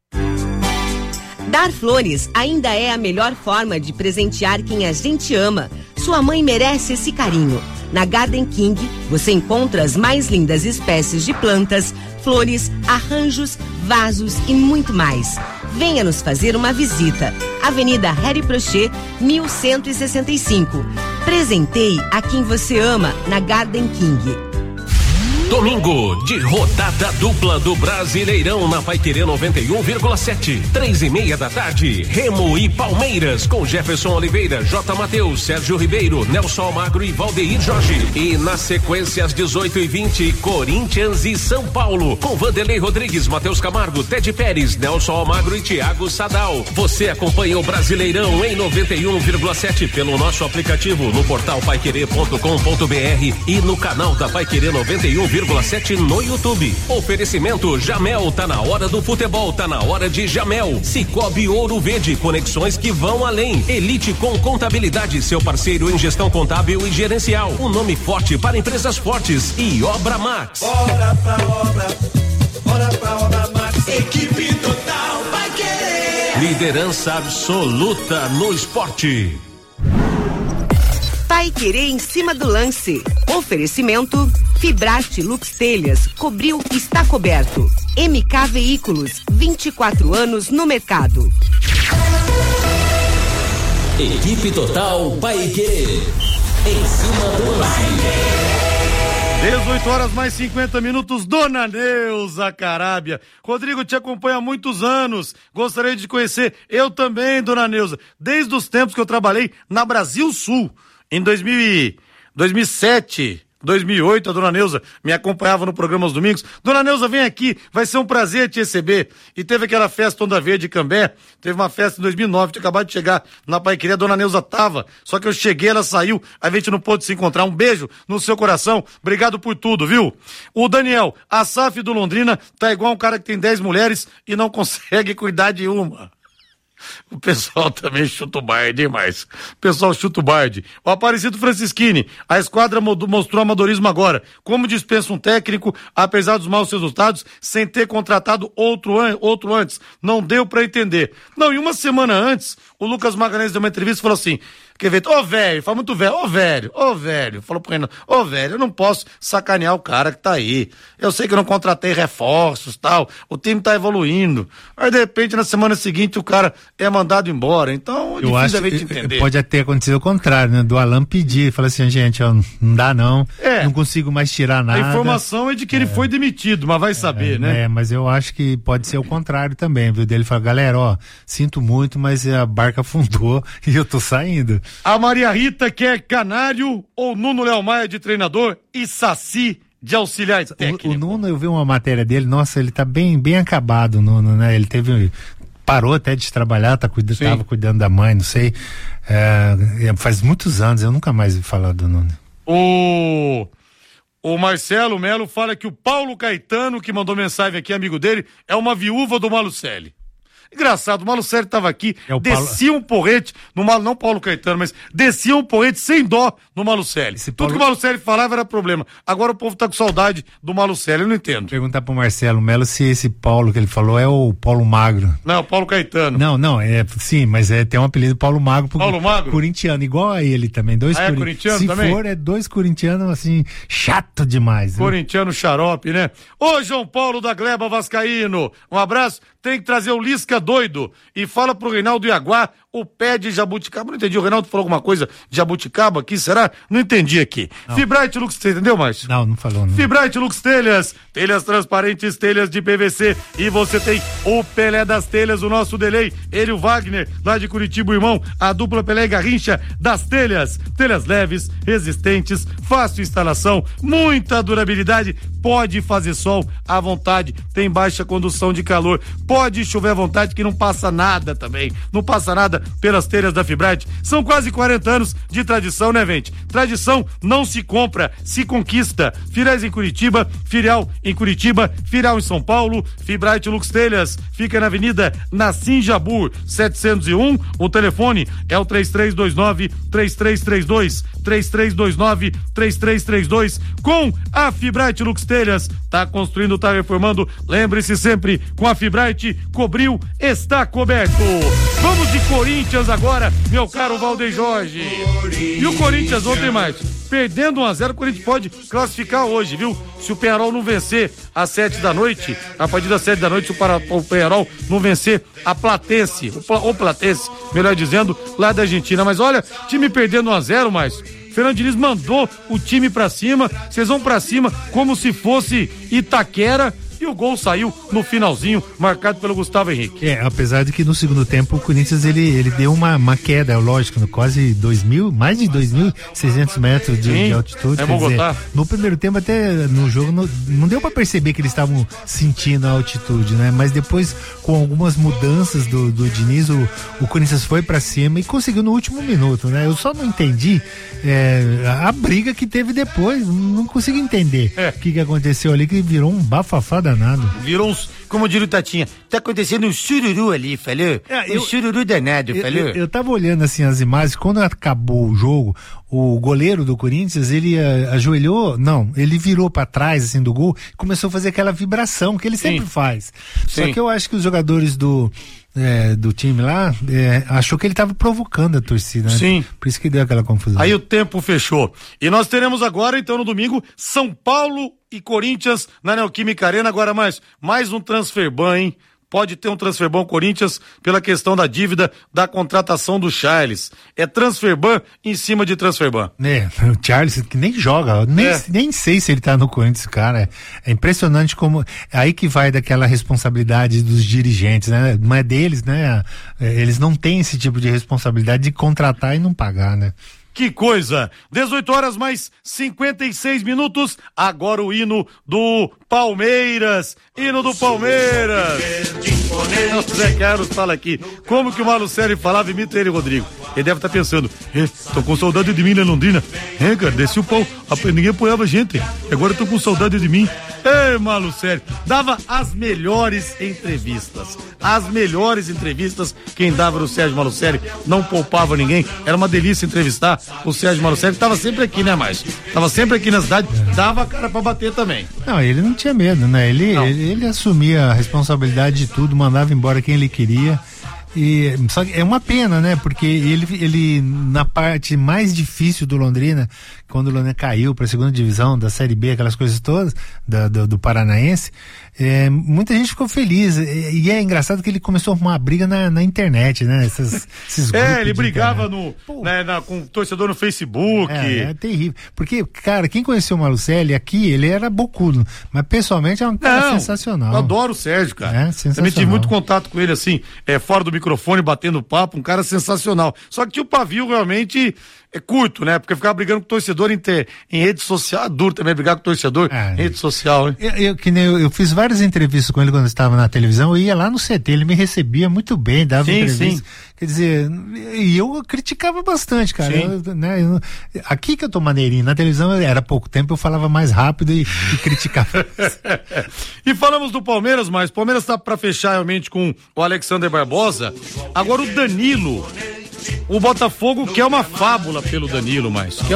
Dar flores ainda é a melhor forma de presentear quem a gente ama. Sua mãe merece esse carinho. Na Garden King, você encontra as mais lindas espécies de plantas, flores, arranjos, vasos e muito mais. Venha nos fazer uma visita. Avenida Harry Prochet, 1165. Presenteie a quem você ama na Garden King. Domingo de rodada dupla do Brasileirão na Paiquerê 91,7. 3:30 Remo e Palmeiras com Jefferson Oliveira, J. Mateus, Sérgio Ribeiro, Nelson Almagro e Valdeir Jorge. E na sequência às 18h20 Corinthians e São Paulo com Vanderlei Rodrigues, Matheus Camargo, Ted Pérez, Nelson Almagro e Thiago Sadal. Você acompanha o Brasileirão em 91,7 pelo nosso aplicativo no portal paiquerê.com.br e no canal da Paiquerê 91,7 no YouTube. Oferecimento Jamel, tá na hora do futebol, tá na hora de Jamel. Cicobi Ouro Verde, conexões que vão além. Elite com Contabilidade, seu parceiro em gestão contábil e gerencial. Um nome forte para empresas fortes. E Obra Max. Bora pra Obra Max. Equipe Total Paiquerê. Liderança absoluta no esporte. Paiquerê em cima do lance. Oferecimento Fibrate Lux Telhas, cobriu, está coberto. MK Veículos, 24 anos no mercado. Equipe Total Paiquerê. Em cima do lance. 18h mais 50 minutos, Dona Neuza Carábia. Rodrigo, te acompanha há muitos anos. Gostaria de conhecer, eu também, Dona Neuza, desde os tempos que eu trabalhei na Brasil Sul. Em 2007, 2008, a Dona Neuza me acompanhava no programa aos domingos. Dona Neuza, vem aqui, vai ser um prazer te receber. E teve aquela festa Onda Verde em Cambé, teve uma festa em 2009, tinha acabado de chegar na Paiquerê, a Dona Neuza tava, só que eu cheguei, ela saiu, a gente não pôde se encontrar. Um beijo no seu coração, obrigado por tudo, viu? O Daniel, a SAF do Londrina tá igual um cara que tem 10 mulheres e não consegue cuidar de uma. O pessoal também chuta o bar demais. O pessoal chuta o barde. O Aparecido Francischini, a esquadra mostrou amadorismo agora. Como dispensa um técnico, apesar dos maus resultados, sem ter contratado outro antes. Não deu pra entender. Não, e uma semana antes, o Lucas Magalhães deu uma entrevista e falou assim, velho, fala muito velho, velho, falou pro Renan, velho, eu não posso sacanear o cara que tá aí, eu sei que eu não contratei reforços, tal, o time tá evoluindo, aí de repente na semana seguinte o cara é mandado embora, então eu acho de entender. Pode até acontecer o contrário, né, do Alan pedir, fala assim, gente, ó, não dá não consigo mais tirar nada. A informação é de que ele foi demitido, mas vai saber, né? Mas eu acho que pode ser o contrário também, viu, dele fala, galera, ó, sinto muito, mas a barca afundou e eu tô saindo. A Maria Rita quer Canário ou Nuno Léo Maia de treinador e Saci de auxiliar técnico. O Nuno, eu vi uma matéria dele, nossa, ele tá bem acabado, Nuno, né? Ele parou até de trabalhar, tava cuidando da mãe, não sei, faz muitos anos, eu nunca mais vi falar do Nuno. O Marcelo Melo fala que o Paulo Caetano, que mandou mensagem aqui, amigo dele, é uma viúva do Malucelli. Engraçado, o Malucelli estava aqui, descia um porrete, não Paulo Caetano, mas descia um porrete sem dó no Malucelli. Tudo que o Malucelli falava era problema. Agora o povo tá com saudade do Malucelli, eu não entendo. Perguntar pro Marcelo Melo se esse Paulo que ele falou é o Paulo Magro. Não, Paulo Caetano. Não, sim, mas tem um apelido Paulo Magro. Paulo Magro? Corintiano, igual a ele também. É corintiano se também? Se for, dois corintianos, assim, chato demais. Corintiano xarope, né? Ô, João Paulo da Gleba Vascaíno, um abraço. Tem que trazer o Lisca doido e fala pro Reinaldo Iaguá o pé de jabuticaba. Não entendi, o Reinaldo falou alguma coisa de jabuticaba aqui, será? Não entendi aqui. Fibrate Lux, você entendeu, Márcio? Não falou não. Fibrate Lux Telhas, telhas transparentes, telhas de PVC, e você tem o Pelé das telhas, o nosso delay, ele, o Wagner, lá de Curitiba, o irmão, a dupla Pelé e Garrincha das telhas leves, resistentes, fácil instalação, muita durabilidade, pode fazer sol à vontade, tem baixa condução de calor, pode chover à vontade que não passa nada também, não passa nada pelas telhas da Fibrate. São quase 40 anos de tradição, né, gente? Tradição não se compra, se conquista. Filiais em Curitiba, filial em Curitiba, filial em São Paulo. Fibrate Lux Telhas fica na Avenida Nassim Jabur 701. O telefone é o 3329-3332, 3329-3332. Com a Fibrate Lux Telhas, tá construindo, tá reformando. Lembre-se sempre, com a Fibrate, cobriu, está coberto. Vamos de Corinthians agora, meu caro Valdeir Jorge. E o Corinthians ontem, mais perdendo 1-0, o Corinthians pode classificar hoje, viu? Se o Peñarol não vencer às 7 da noite, a partir das 7 da noite, se o Peñarol não vencer a Platense, o Platense, melhor dizendo, lá da Argentina. Mas olha, time perdendo 1-0, mais Fernando Diniz mandou o time pra cima, vocês vão pra cima como se fosse Itaquera, e o gol saiu no finalzinho, marcado pelo Gustavo Henrique. Apesar de que no segundo tempo o Corinthians ele deu uma queda, lógico, no quase mais de 2.600 metros de altitude. Quer dizer, no primeiro tempo, até no jogo, não deu pra perceber que eles estavam sentindo a altitude, né? Mas depois, com algumas mudanças do Diniz, o Corinthians foi pra cima e conseguiu no último minuto, né? Eu só não entendi a briga que teve depois, não consigo entender o que aconteceu ali, que virou um bafafá danado. Virou uns, como diria o Tatinha, tá acontecendo um sururu ali, falou? Um sururu danado, falou? Eu tava olhando assim as imagens, quando acabou o jogo, o goleiro do Corinthians, ele ele virou pra trás assim do gol e começou a fazer aquela vibração que ele sempre faz. Só que eu acho que os jogadores do time lá, achou que ele estava provocando a torcida, né? Sim. Por isso que deu aquela confusão. Aí o tempo fechou. E nós teremos agora, então, no domingo, São Paulo e Corinthians na Neoquímica Arena. Agora mais um transferban, hein? Pode ter um transferban Corinthians pela questão da dívida da contratação do Charles. É transferban em cima de transferban. O Charles que nem joga, nem sei se ele tá no Corinthians, cara. É impressionante como, aí que vai daquela responsabilidade dos dirigentes, né? Não é deles, né? Eles não têm esse tipo de responsabilidade de contratar e não pagar, né? Que coisa! 18 horas mais 56 minutos. Agora o hino do Palmeiras. Hino do Palmeiras. O Zé Carlos fala aqui. Como que o Malucelli falava? Imita ele, Rodrigo. Ele deve estar pensando. Tô com saudade de mim na Londrina. Cara, desci o pau. Ninguém apoiava a gente. Agora tô com saudade de mim. Malucelli. Dava as melhores entrevistas. As melhores entrevistas. Quem dava era o Sérgio Malucelli. Não poupava ninguém. Era uma delícia entrevistar o Sérgio Malucelli. Tava sempre aqui, né, Márcio? Tava sempre aqui na cidade. Dava a cara pra bater também. Não, ele não tinha medo, né? Ele assumia a responsabilidade de tudo, mandava embora quem ele queria. Só que é uma pena, né? Porque ele na parte mais difícil do Londrina, quando o Londrina caiu para a segunda divisão da Série B, aquelas coisas todas do Paranaense, muita gente ficou feliz. E é engraçado que ele começou a arrumar uma briga na internet, né? Esses ele brigava com o torcedor no Facebook. É terrível. Porque, cara, quem conheceu o Malucelli aqui, ele era bocudo, mas pessoalmente é um cara sensacional. Eu adoro o Sérgio, cara. Também tive muito contato com ele, assim, fora do microfone, batendo papo, um cara sensacional. Só que o pavio realmente é curto, né? Porque ficava brigando com o torcedor em rede social, é duro também brigar com o torcedor em rede social, né? Eu fiz várias entrevistas com ele quando eu estava na televisão, eu ia lá no CT, ele me recebia muito bem, dava entrevista. Quer dizer, e eu criticava bastante, cara. Aqui que eu tô maneirinho, na televisão era pouco tempo, eu falava mais rápido e criticava. E falamos do Palmeiras, mas o Palmeiras tá pra fechar realmente com o Alexander Barbosa. Agora o Danilo. O Botafogo quer uma fábula pelo Danilo,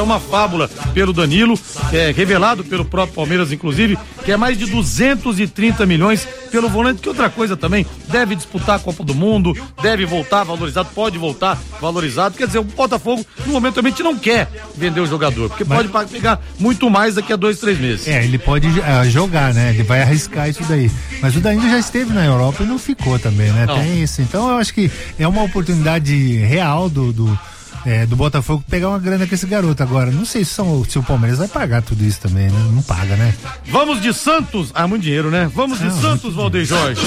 revelado pelo próprio Palmeiras, inclusive, que é mais de 230 milhões pelo volante, que outra coisa também, deve disputar a Copa do Mundo, deve voltar valorizado, pode voltar valorizado, quer dizer, o Botafogo, no momento, realmente não quer vender o jogador, porque pode pegar muito mais daqui a 2-3 meses. Ele pode jogar, né, ele vai arriscar isso daí, mas o Danilo já esteve na Europa e não ficou também, né, tem isso, então eu acho que é uma oportunidade real do Botafogo pegar uma grana com esse garoto. Agora, não sei se o Palmeiras vai pagar tudo isso também, né? Não paga, né? Vamos de Santos. Muito dinheiro, né? Vamos de Santos, Valdeir Jorge.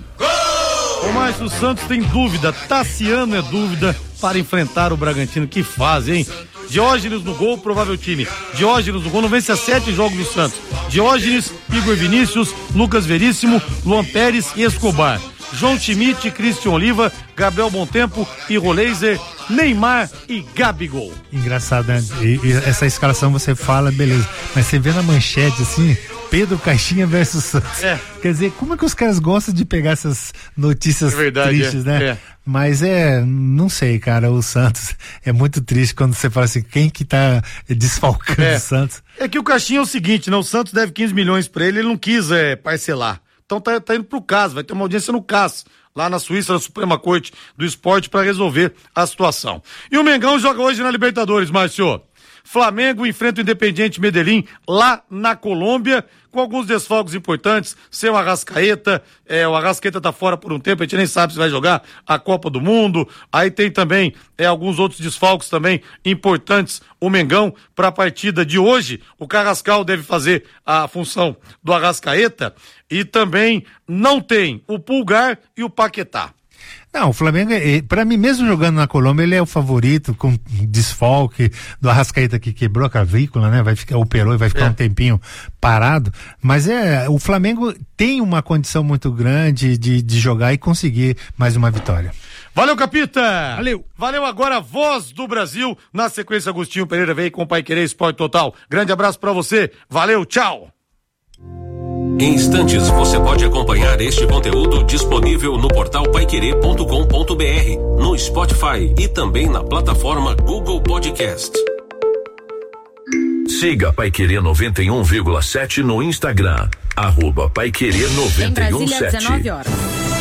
O Márcio Santos tem dúvida. Tassiano é dúvida para enfrentar o Bragantino. Que fase, hein? Diógenes no gol, provável time. Diógenes no gol, não vence a 7 jogos do Santos. Diógenes, Igor Vinícius, Lucas Veríssimo, Luan Pérez e Escobar. João Schmidt, Cristian Oliva, Gabriel Bontempo, Iroleiser, Neymar e Gabigol. Engraçado, né? E essa escalação você fala, beleza. Mas você vê na manchete assim, Pedro Caixinha versus Santos. Quer dizer, como é que os caras gostam de pegar essas notícias tristes, né? Mas não sei, cara, o Santos é muito triste quando você fala assim, quem que tá desfalcando o Santos? É que o Caixinha é o seguinte, né? O Santos deve 15 milhões pra ele não quis parcelar. Então tá indo pro CAS, vai ter uma audiência no CAS, lá na Suíça, na Suprema Corte do Esporte, para resolver a situação. E o Mengão joga hoje na Libertadores, Márcio. Flamengo enfrenta o Independiente Medellín lá na Colômbia, com alguns desfalques importantes, sem o Arrascaeta, o Arrascaeta tá fora por um tempo, a gente nem sabe se vai jogar a Copa do Mundo, aí tem também alguns outros desfalques também importantes, o Mengão, para a partida de hoje, o Carrascal deve fazer a função do Arrascaeta, e também não tem o Pulgar e o Paquetá. Não, o Flamengo, pra mim, mesmo jogando na Colômbia, ele é o favorito, com desfalque do Arrascaeta que quebrou a clavícula, né? Operou e vai ficar um tempinho parado. Mas o Flamengo tem uma condição muito grande de jogar e conseguir mais uma vitória. Valeu, Capita! Valeu! Valeu agora a Voz do Brasil. Na sequência, Agostinho Pereira veio com o Paiquerê Esporte Total. Grande abraço pra você. Valeu, tchau! Em instantes, você pode acompanhar este conteúdo disponível no portal paiquerê.com.br, no Spotify e também na plataforma Google Podcast. Siga Paiquerê 91,7 no Instagram, @Paiquerê 91,7. Em Brasília, 19 horas.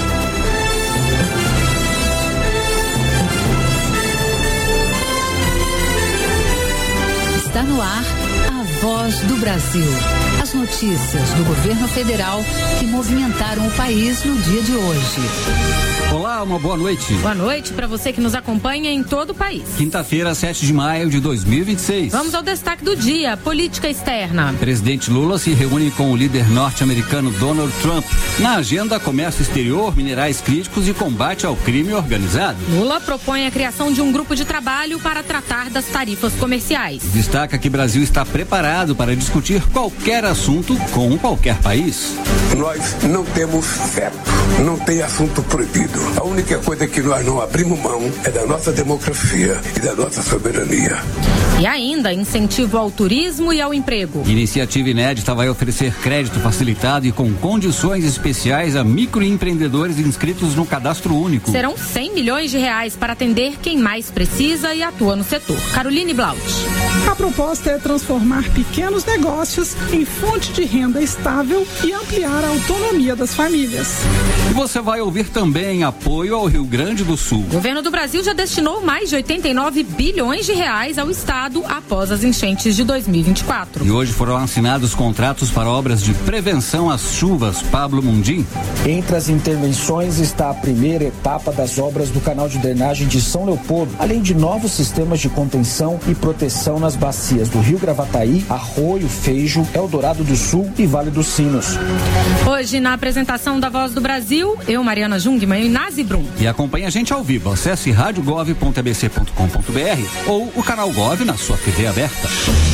Está no ar a Voz do Brasil. As notícias do governo federal que movimentaram o país no dia de hoje. Olá, uma boa noite. Boa noite para você que nos acompanha em todo o país. Quinta-feira, 7 de maio de 2026. Vamos ao destaque do dia, política externa. Presidente Lula se reúne com o líder norte-americano Donald Trump. Na agenda, comércio exterior, minerais críticos e combate ao crime organizado. Lula propõe a criação de um grupo de trabalho para tratar das tarifas comerciais. Destaca que o Brasil está preparado para discutir qualquer assunto com qualquer país. Nós não temos veto, não tem assunto proibido. A única coisa que nós não abrimos mão é da nossa democracia e da nossa soberania. E ainda, incentivo ao turismo e ao emprego. Iniciativa inédita vai oferecer crédito facilitado e com condições especiais a microempreendedores inscritos no Cadastro Único. Serão 100 milhões de reais para atender quem mais precisa e atua no setor. Caroline Blaut. A proposta é transformar pequenos negócios em fonte de renda estável e ampliar a autonomia das famílias. Você vai ouvir também a apoio ao Rio Grande do Sul. O governo do Brasil já destinou mais de 89 bilhões de reais ao estado após as enchentes de 2024. E hoje foram assinados contratos para obras de prevenção às chuvas. Pablo Mundim. Entre as intervenções está a primeira etapa das obras do canal de drenagem de São Leopoldo, além de novos sistemas de contenção e proteção nas bacias do Rio Gravataí, Arroio, Feijo, Eldorado do Sul e Vale dos Sinos. Hoje, na apresentação da Voz do Brasil, eu, Mariana Jungmann e Nazi Brum. E acompanhe a gente ao vivo. Acesse radiogov.abc.com.br ou o canal Gov na sua TV aberta.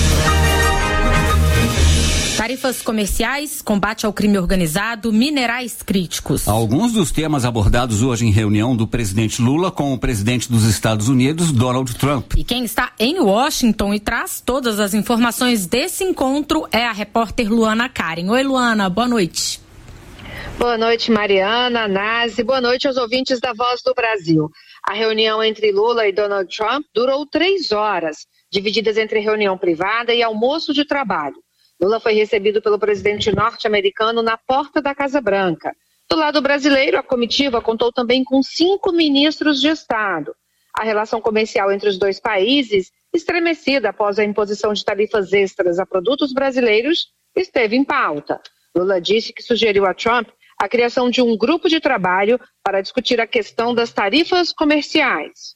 Tarifas comerciais, combate ao crime organizado, minerais críticos. Alguns dos temas abordados hoje em reunião do presidente Lula com o presidente dos Estados Unidos, Donald Trump. E quem está em Washington e traz todas as informações desse encontro é a repórter Luana Karen. Oi, Luana, boa noite. Boa noite, Mariana, Nazi, boa noite aos ouvintes da Voz do Brasil. A reunião entre Lula e Donald Trump durou 3 horas, divididas entre reunião privada e almoço de trabalho. Lula foi recebido pelo presidente norte-americano na porta da Casa Branca. Do lado brasileiro, a comitiva contou também com 5 ministros de Estado. A relação comercial entre os dois países, estremecida após a imposição de tarifas extras a produtos brasileiros, esteve em pauta. Lula disse que sugeriu a Trump a criação de um grupo de trabalho para discutir a questão das tarifas comerciais.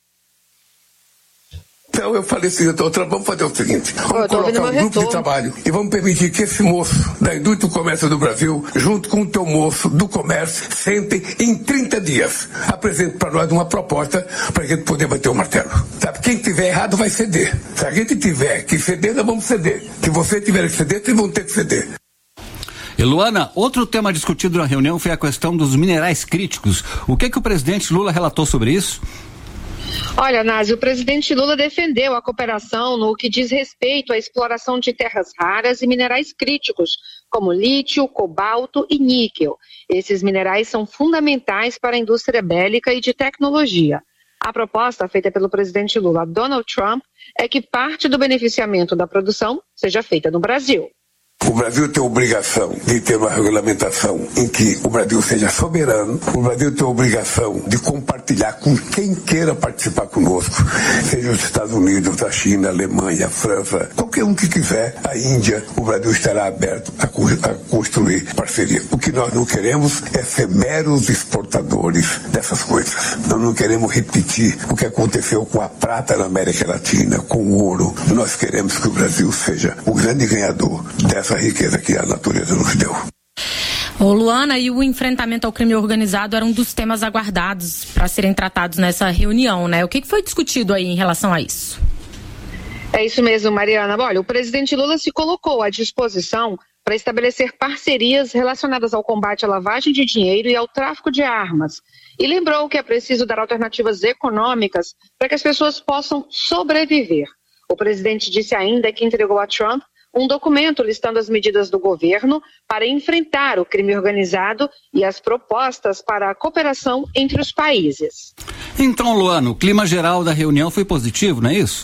Então eu falei assim, doutor, vamos fazer o seguinte, vamos colocar um grupo de trabalho e vamos permitir que esse moço da indústria do comércio do Brasil, junto com o teu moço do comércio, sentem em 30 dias, apresente para nós uma proposta para a gente poder bater o martelo. Sabe, quem tiver errado vai ceder. Se a gente tiver que ceder, nós vamos ceder. Se você tiver que ceder, vocês vão ter que ceder. E Luana, outro tema discutido na reunião foi a questão dos minerais críticos. O que o presidente Lula relatou sobre isso? Olha, Nazi, o presidente Lula defendeu a cooperação no que diz respeito à exploração de terras raras e minerais críticos, como lítio, cobalto e níquel. Esses minerais são fundamentais para a indústria bélica e de tecnologia. A proposta feita pelo presidente Lula a Donald Trump é que parte do beneficiamento da produção seja feita no Brasil. O Brasil tem a obrigação de ter uma regulamentação em que o Brasil seja soberano. O Brasil tem a obrigação de compartilhar com quem queira participar conosco, seja os Estados Unidos, a China, a Alemanha, a França, qualquer um que quiser, a Índia. O Brasil estará aberto a construir parceria. O que nós não queremos é ser meros exportadores dessas coisas. Nós não queremos repetir o que aconteceu com a prata na América Latina, com o ouro. Nós queremos que o Brasil seja o grande ganhador dessa riqueza que a natureza nos deu. Ô Luana, e o enfrentamento ao crime organizado era um dos temas aguardados para serem tratados nessa reunião, né? O que foi discutido aí em relação a isso? É isso mesmo, Mariana. Olha, o presidente Lula se colocou à disposição para estabelecer parcerias relacionadas ao combate à lavagem de dinheiro e ao tráfico de armas. E lembrou que é preciso dar alternativas econômicas para que as pessoas possam sobreviver. O presidente disse ainda que entregou a Trump um documento listando as medidas do governo para enfrentar o crime organizado e as propostas para a cooperação entre os países. Então, Luana, o clima geral da reunião foi positivo, não é isso?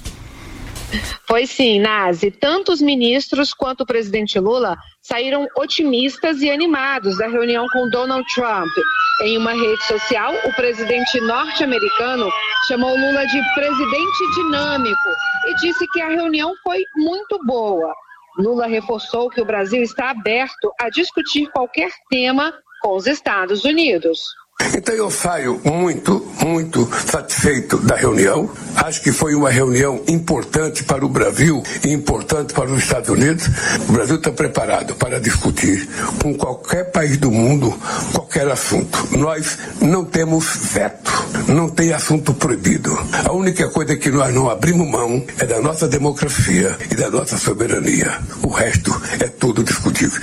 Foi sim, Nazi. Tanto os ministros quanto o presidente Lula saíram otimistas e animados da reunião com Donald Trump. Em uma rede social, o presidente norte-americano chamou Lula de presidente dinâmico e disse que a reunião foi muito boa. Lula reforçou que o Brasil está aberto a discutir qualquer tema com os Estados Unidos. Então eu saio muito satisfeito da reunião. Acho que foi uma reunião importante para o Brasil e importante para os Estados Unidos. O Brasil está preparado para discutir com qualquer país do mundo qualquer assunto. Nós não temos veto, não tem assunto proibido. A única coisa que nós não abrimos mão é da nossa democracia e da nossa soberania. O resto é tudo discutível.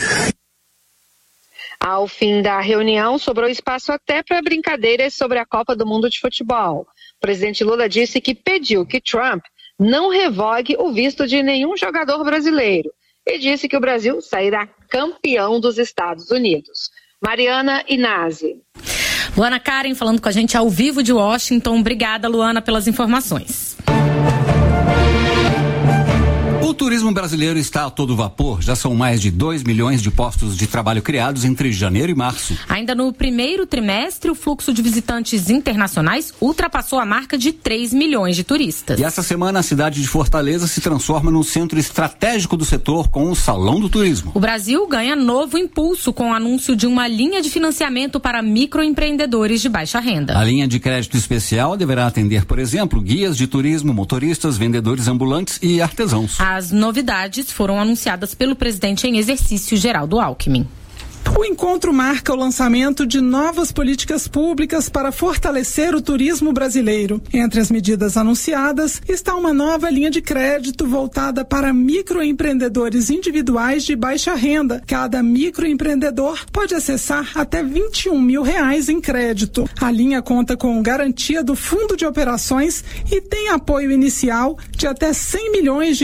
Ao fim da reunião, sobrou espaço até para brincadeiras sobre a Copa do Mundo de Futebol. O presidente Lula disse que pediu que Trump não revogue o visto de nenhum jogador brasileiro e disse que o Brasil sairá campeão dos Estados Unidos. Mariana e Nazi. Luana Karen falando com a gente ao vivo de Washington. Obrigada, Luana, pelas informações. O turismo brasileiro está a todo vapor. Já são mais de 2 milhões de postos de trabalho criados entre janeiro e março. Ainda no primeiro trimestre, o fluxo de visitantes internacionais ultrapassou a marca de 3 milhões de turistas. E essa semana a cidade de Fortaleza se transforma num centro estratégico do setor com o Salão do Turismo. O Brasil ganha novo impulso com o anúncio de uma linha de financiamento para microempreendedores de baixa renda. A linha de crédito especial deverá atender, por exemplo, guias de turismo, motoristas, vendedores ambulantes e artesãos. As novidades foram anunciadas pelo presidente em exercício, Geraldo Alckmin. O encontro marca o lançamento de novas políticas públicas para fortalecer o turismo brasileiro. Entre as medidas anunciadas está uma nova linha de crédito voltada para microempreendedores individuais de baixa renda. Cada microempreendedor pode acessar até R$21 mil em crédito. A linha conta com garantia do Fundo de Operações e tem apoio inicial de até R$100 milhões.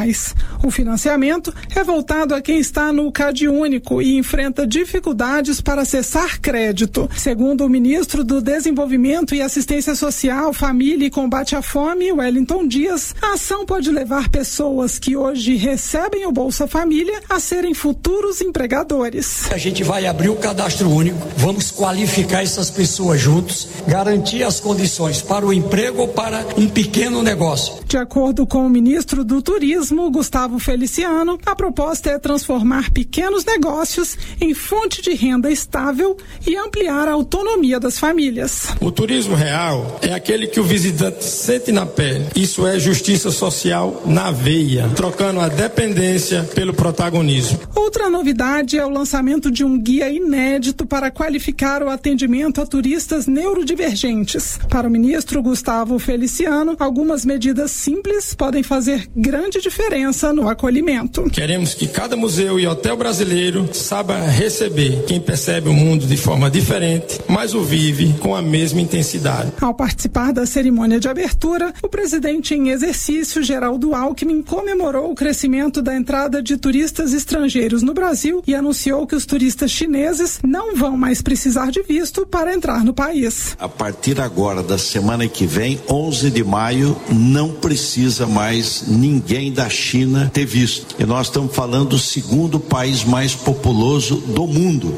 O financiamento é voltado a quem está no CadÚnico e enfrenta dificuldades para acessar crédito. Segundo o ministro do Desenvolvimento e Assistência Social, Família e Combate à Fome, Wellington Dias, a ação pode levar pessoas que hoje recebem o Bolsa Família a serem futuros empregadores. A gente vai abrir o cadastro único, vamos qualificar essas pessoas juntos, garantir as condições para o emprego ou para um pequeno negócio. De acordo com o ministro do Turismo, Gustavo Feliciano, a proposta é transformar pequenos negócios em fonte de renda estável e ampliar a autonomia das famílias. O turismo real é aquele que o visitante sente na pele. Isso é justiça social na veia, trocando a dependência pelo protagonismo. Outra novidade é o lançamento de um guia inédito para qualificar o atendimento a turistas neurodivergentes. Para o ministro Gustavo Feliciano, algumas medidas simples podem fazer grande diferença no acolhimento. Queremos que cada museu e hotel brasileiro saiba receber quem percebe o mundo de forma diferente, mas o vive com a mesma intensidade. Ao participar da cerimônia de abertura, o presidente em exercício, Geraldo Alckmin, comemorou o crescimento da entrada de turistas estrangeiros no Brasil e anunciou que os turistas chineses não vão mais precisar de visto para entrar no país. A partir agora, da semana que vem, 11 de maio, não precisa mais ninguém da China ter visto. E nós estamos falando do segundo país mais populoso do mundo,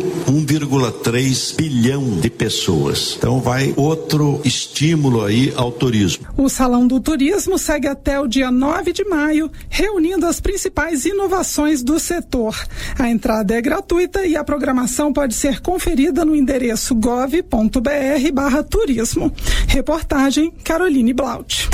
1,3 bilhão de pessoas. Então vai outro estímulo aí ao turismo. O Salão do Turismo segue até o dia 9 de maio, reunindo as principais inovações do setor. A entrada é gratuita e a programação pode ser conferida no endereço gov.br/turismo. Reportagem Caroline Blaut.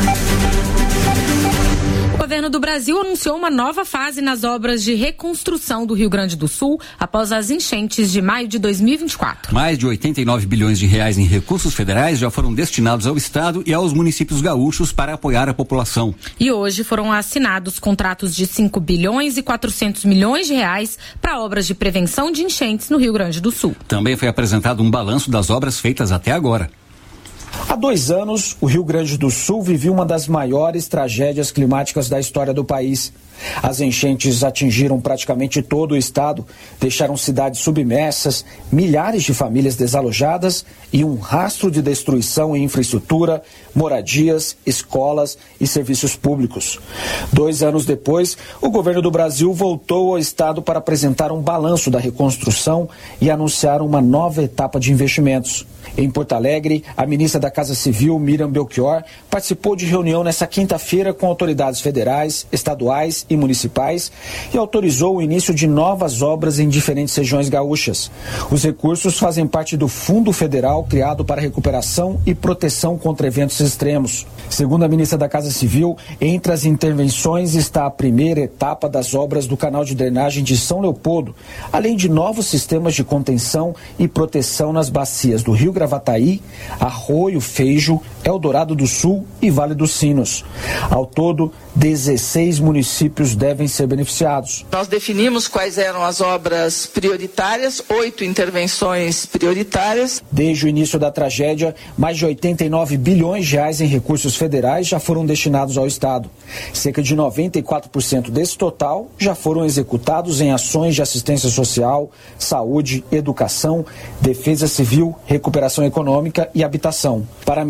O governo do Brasil anunciou uma nova fase nas obras de reconstrução do Rio Grande do Sul após as enchentes de maio de 2024. Mais de 89 bilhões de reais em recursos federais já foram destinados ao estado e aos municípios gaúchos para apoiar a população. E hoje foram assinados contratos de 5 bilhões e 400 milhões de reais para obras de prevenção de enchentes no Rio Grande do Sul. Também foi apresentado um balanço das obras feitas até agora. Há 2 anos, o Rio Grande do Sul vivia uma das maiores tragédias climáticas da história do país. As enchentes atingiram praticamente todo o estado, deixaram cidades submersas, milhares de famílias desalojadas e um rastro de destruição em infraestrutura, moradias, escolas e serviços públicos. 2 anos depois, o governo do Brasil voltou ao estado para apresentar um balanço da reconstrução e anunciar uma nova etapa de investimentos. Em Porto Alegre, a ministra da Casa Civil, Miriam Belchior, participou de reunião nesta quinta-feira com autoridades federais, estaduais e municipais e autorizou o início de novas obras em diferentes regiões gaúchas. Os recursos fazem parte do Fundo Federal criado para recuperação e proteção contra eventos extremos. Segundo a ministra da Casa Civil, entre as intervenções está a primeira etapa das obras do canal de drenagem de São Leopoldo, além de novos sistemas de contenção e proteção nas bacias do Rio Gravataí, Arroio Feijo, Eldorado do Sul e Vale dos Sinos. Ao todo, 16 municípios devem ser beneficiados. Nós definimos quais eram as obras prioritárias, 8 intervenções prioritárias. Desde o início da tragédia, mais de 89 bilhões de reais em recursos federais já foram destinados ao estado. Cerca de 94% desse total já foram executados em ações de assistência social, saúde, educação, defesa civil, recuperação econômica e habitação. Para a ministra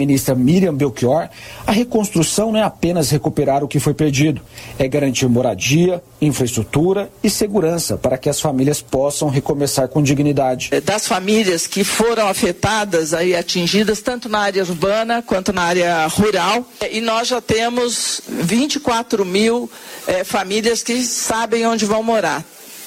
Miriam Belchior, a reconstrução não é apenas recuperar o que foi perdido, é garantir moradia, infraestrutura e segurança para que as famílias possam recomeçar com dignidade. Das famílias que foram afetadas, aí atingidas tanto na área urbana quanto na área rural, e nós já temos 24 mil famílias que sabem onde vão morar.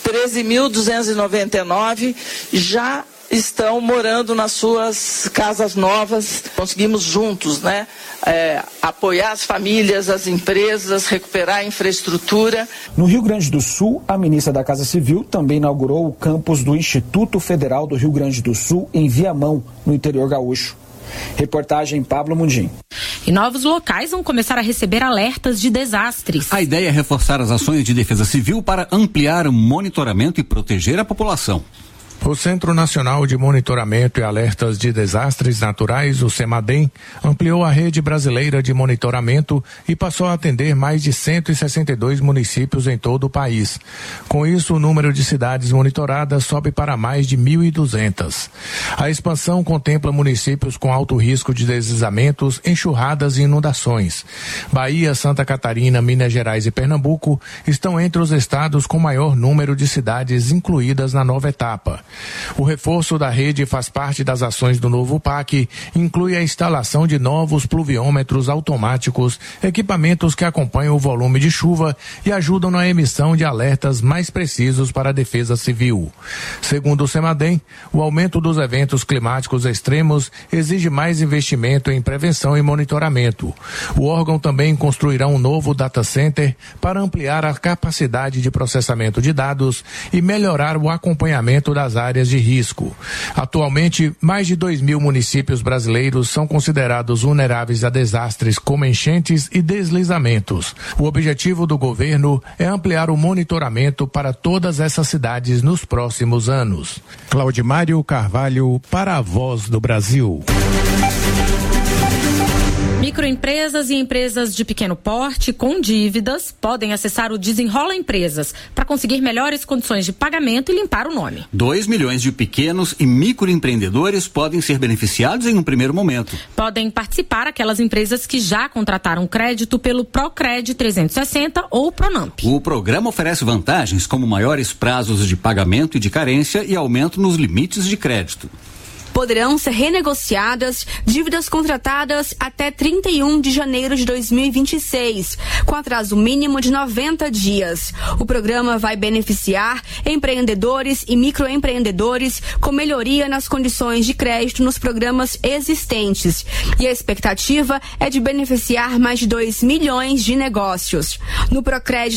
13.299 já estão morando nas suas casas novas. Conseguimos juntos, apoiar as famílias, as empresas, recuperar a infraestrutura. No Rio Grande do Sul, a ministra da Casa Civil também inaugurou o campus do Instituto Federal do Rio Grande do Sul em Viamão, no interior gaúcho. Reportagem Pablo Mundim. E novos locais vão começar a receber alertas de desastres. A ideia é reforçar as ações de defesa civil para ampliar o monitoramento e proteger a população. O Centro Nacional de Monitoramento e Alertas de Desastres Naturais, o CEMADEM, ampliou a rede brasileira de monitoramento e passou a atender mais de 162 municípios em todo o país. Com isso, o número de cidades monitoradas sobe para mais de 1.200. A expansão contempla municípios com alto risco de deslizamentos, enxurradas e inundações. Bahia, Santa Catarina, Minas Gerais e Pernambuco estão entre os estados com maior número de cidades incluídas na nova etapa. O reforço da rede faz parte das ações do novo PAC, inclui a instalação de novos pluviômetros automáticos, equipamentos que acompanham o volume de chuva e ajudam na emissão de alertas mais precisos para a defesa civil. Segundo o CEMADEM, o aumento dos eventos climáticos extremos exige mais investimento em prevenção e monitoramento. O órgão também construirá um novo data center para ampliar a capacidade de processamento de dados e melhorar o acompanhamento das áreas de risco. Atualmente, mais de 2.000 municípios brasileiros são considerados vulneráveis a desastres como enchentes e deslizamentos. O objetivo do governo é ampliar o monitoramento para todas essas cidades nos próximos anos. Claudimário Carvalho, para a Voz do Brasil. Microempresas e empresas de pequeno porte com dívidas podem acessar o Desenrola Empresas para conseguir melhores condições de pagamento e limpar o nome. 2 milhões de pequenos e microempreendedores podem ser beneficiados em um primeiro momento. Podem participar aquelas empresas que já contrataram crédito pelo Procred 360 ou Pronamp. O programa oferece vantagens como maiores prazos de pagamento e de carência e aumento nos limites de crédito. Poderão ser renegociadas dívidas contratadas até 31 de janeiro de 2026, com atraso mínimo de 90 dias. O programa vai beneficiar empreendedores e microempreendedores com melhoria nas condições de crédito nos programas existentes. E a expectativa é de beneficiar mais de 2 milhões de negócios. No Procred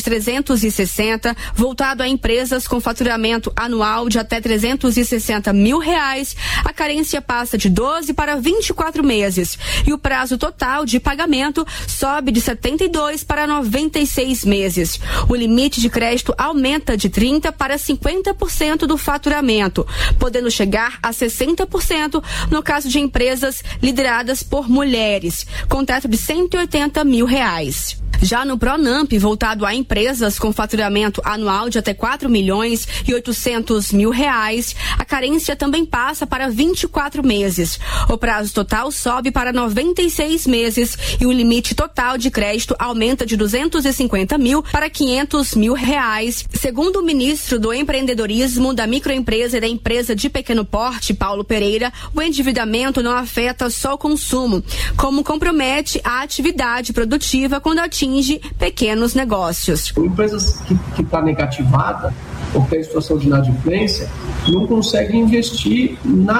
360, voltado a empresas com faturamento anual de até R$360 mil, a carência passa de 12 para 24 meses e o prazo total de pagamento sobe de 72 para 96 meses. O limite de crédito aumenta de 30% para 50% do faturamento, podendo chegar a 60% no caso de empresas lideradas por mulheres, com teto de R$180 mil. Já no Pronamp, voltado a empresas com faturamento anual de até R$4.800.000, a carência também passa para 24 meses. O prazo total sobe para 96 meses e o limite total de crédito aumenta de R$250 mil para R$500 mil. Segundo o ministro do Empreendedorismo, da Microempresa e da Empresa de Pequeno Porte, Paulo Pereira, o endividamento não afeta só o consumo, como compromete a atividade produtiva quando atinge pequenos negócios. Empresas que está negativada ou que tem situação de inadimplência não conseguem investir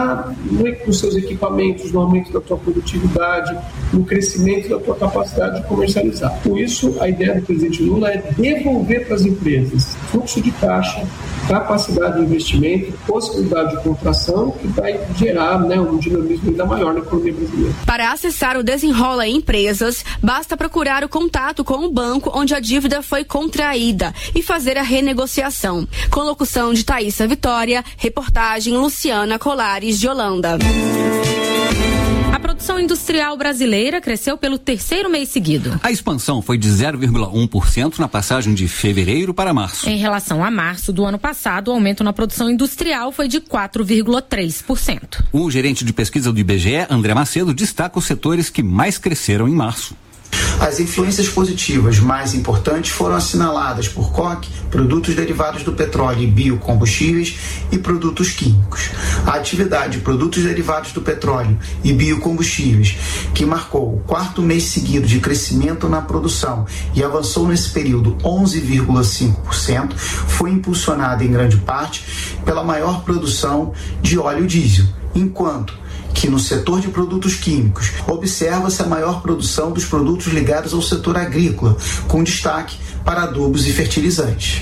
nos seus equipamentos, no aumento da tua produtividade, no crescimento da tua capacidade de comercializar. Por isso, a ideia do presidente Lula é devolver para as empresas fluxo de caixa, capacidade de investimento, possibilidade de contração, que vai gerar um dinamismo ainda maior na economia brasileira. Para acessar o Desenrola Empresas, basta procurar o contato com o banco onde a dívida foi contraída e fazer a renegociação. Com locução de Thaísa Vitória, reportagem Luciana Colares de Holanda. A produção produção industrial brasileira cresceu pelo terceiro mês seguido. A expansão foi de 0,1% na passagem de fevereiro para março. Em relação a março do ano passado, o aumento na produção industrial foi de 4,3%. O gerente de pesquisa do IBGE, André Macedo, destaca os setores que mais cresceram em março. As influências positivas mais importantes foram assinaladas por coque, produtos derivados do petróleo e biocombustíveis e produtos químicos. A atividade de produtos derivados do petróleo e biocombustíveis, que marcou o quarto mês seguido de crescimento na produção e avançou nesse período 11,5%, foi impulsionada em grande parte pela maior produção de óleo diesel, enquanto que no setor de produtos químicos observa-se a maior produção dos produtos ligados ao setor agrícola, com destaque para adubos e fertilizantes.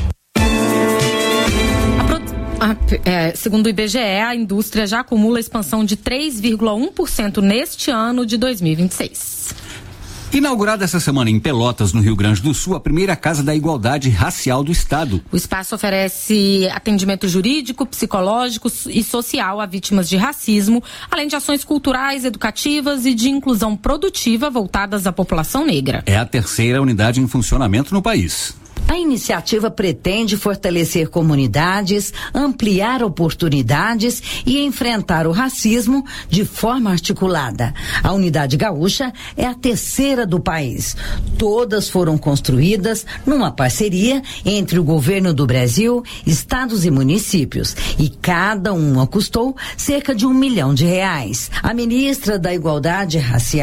Segundo o IBGE, a indústria já acumula expansão de 3,1% neste ano de 2026. Inaugurada essa semana em Pelotas, no Rio Grande do Sul, a primeira Casa da Igualdade Racial do Estado. O espaço oferece atendimento jurídico, psicológico e social a vítimas de racismo, além de ações culturais, educativas e de inclusão produtiva voltadas à população negra. É a terceira unidade em funcionamento no país. A iniciativa pretende fortalecer comunidades, ampliar oportunidades e enfrentar o racismo de forma articulada. A Unidade Gaúcha é a terceira do país. Todas foram construídas numa parceria entre o governo do Brasil, estados e municípios, e cada uma custou cerca de R$1 milhão. A ministra da Igualdade Racial,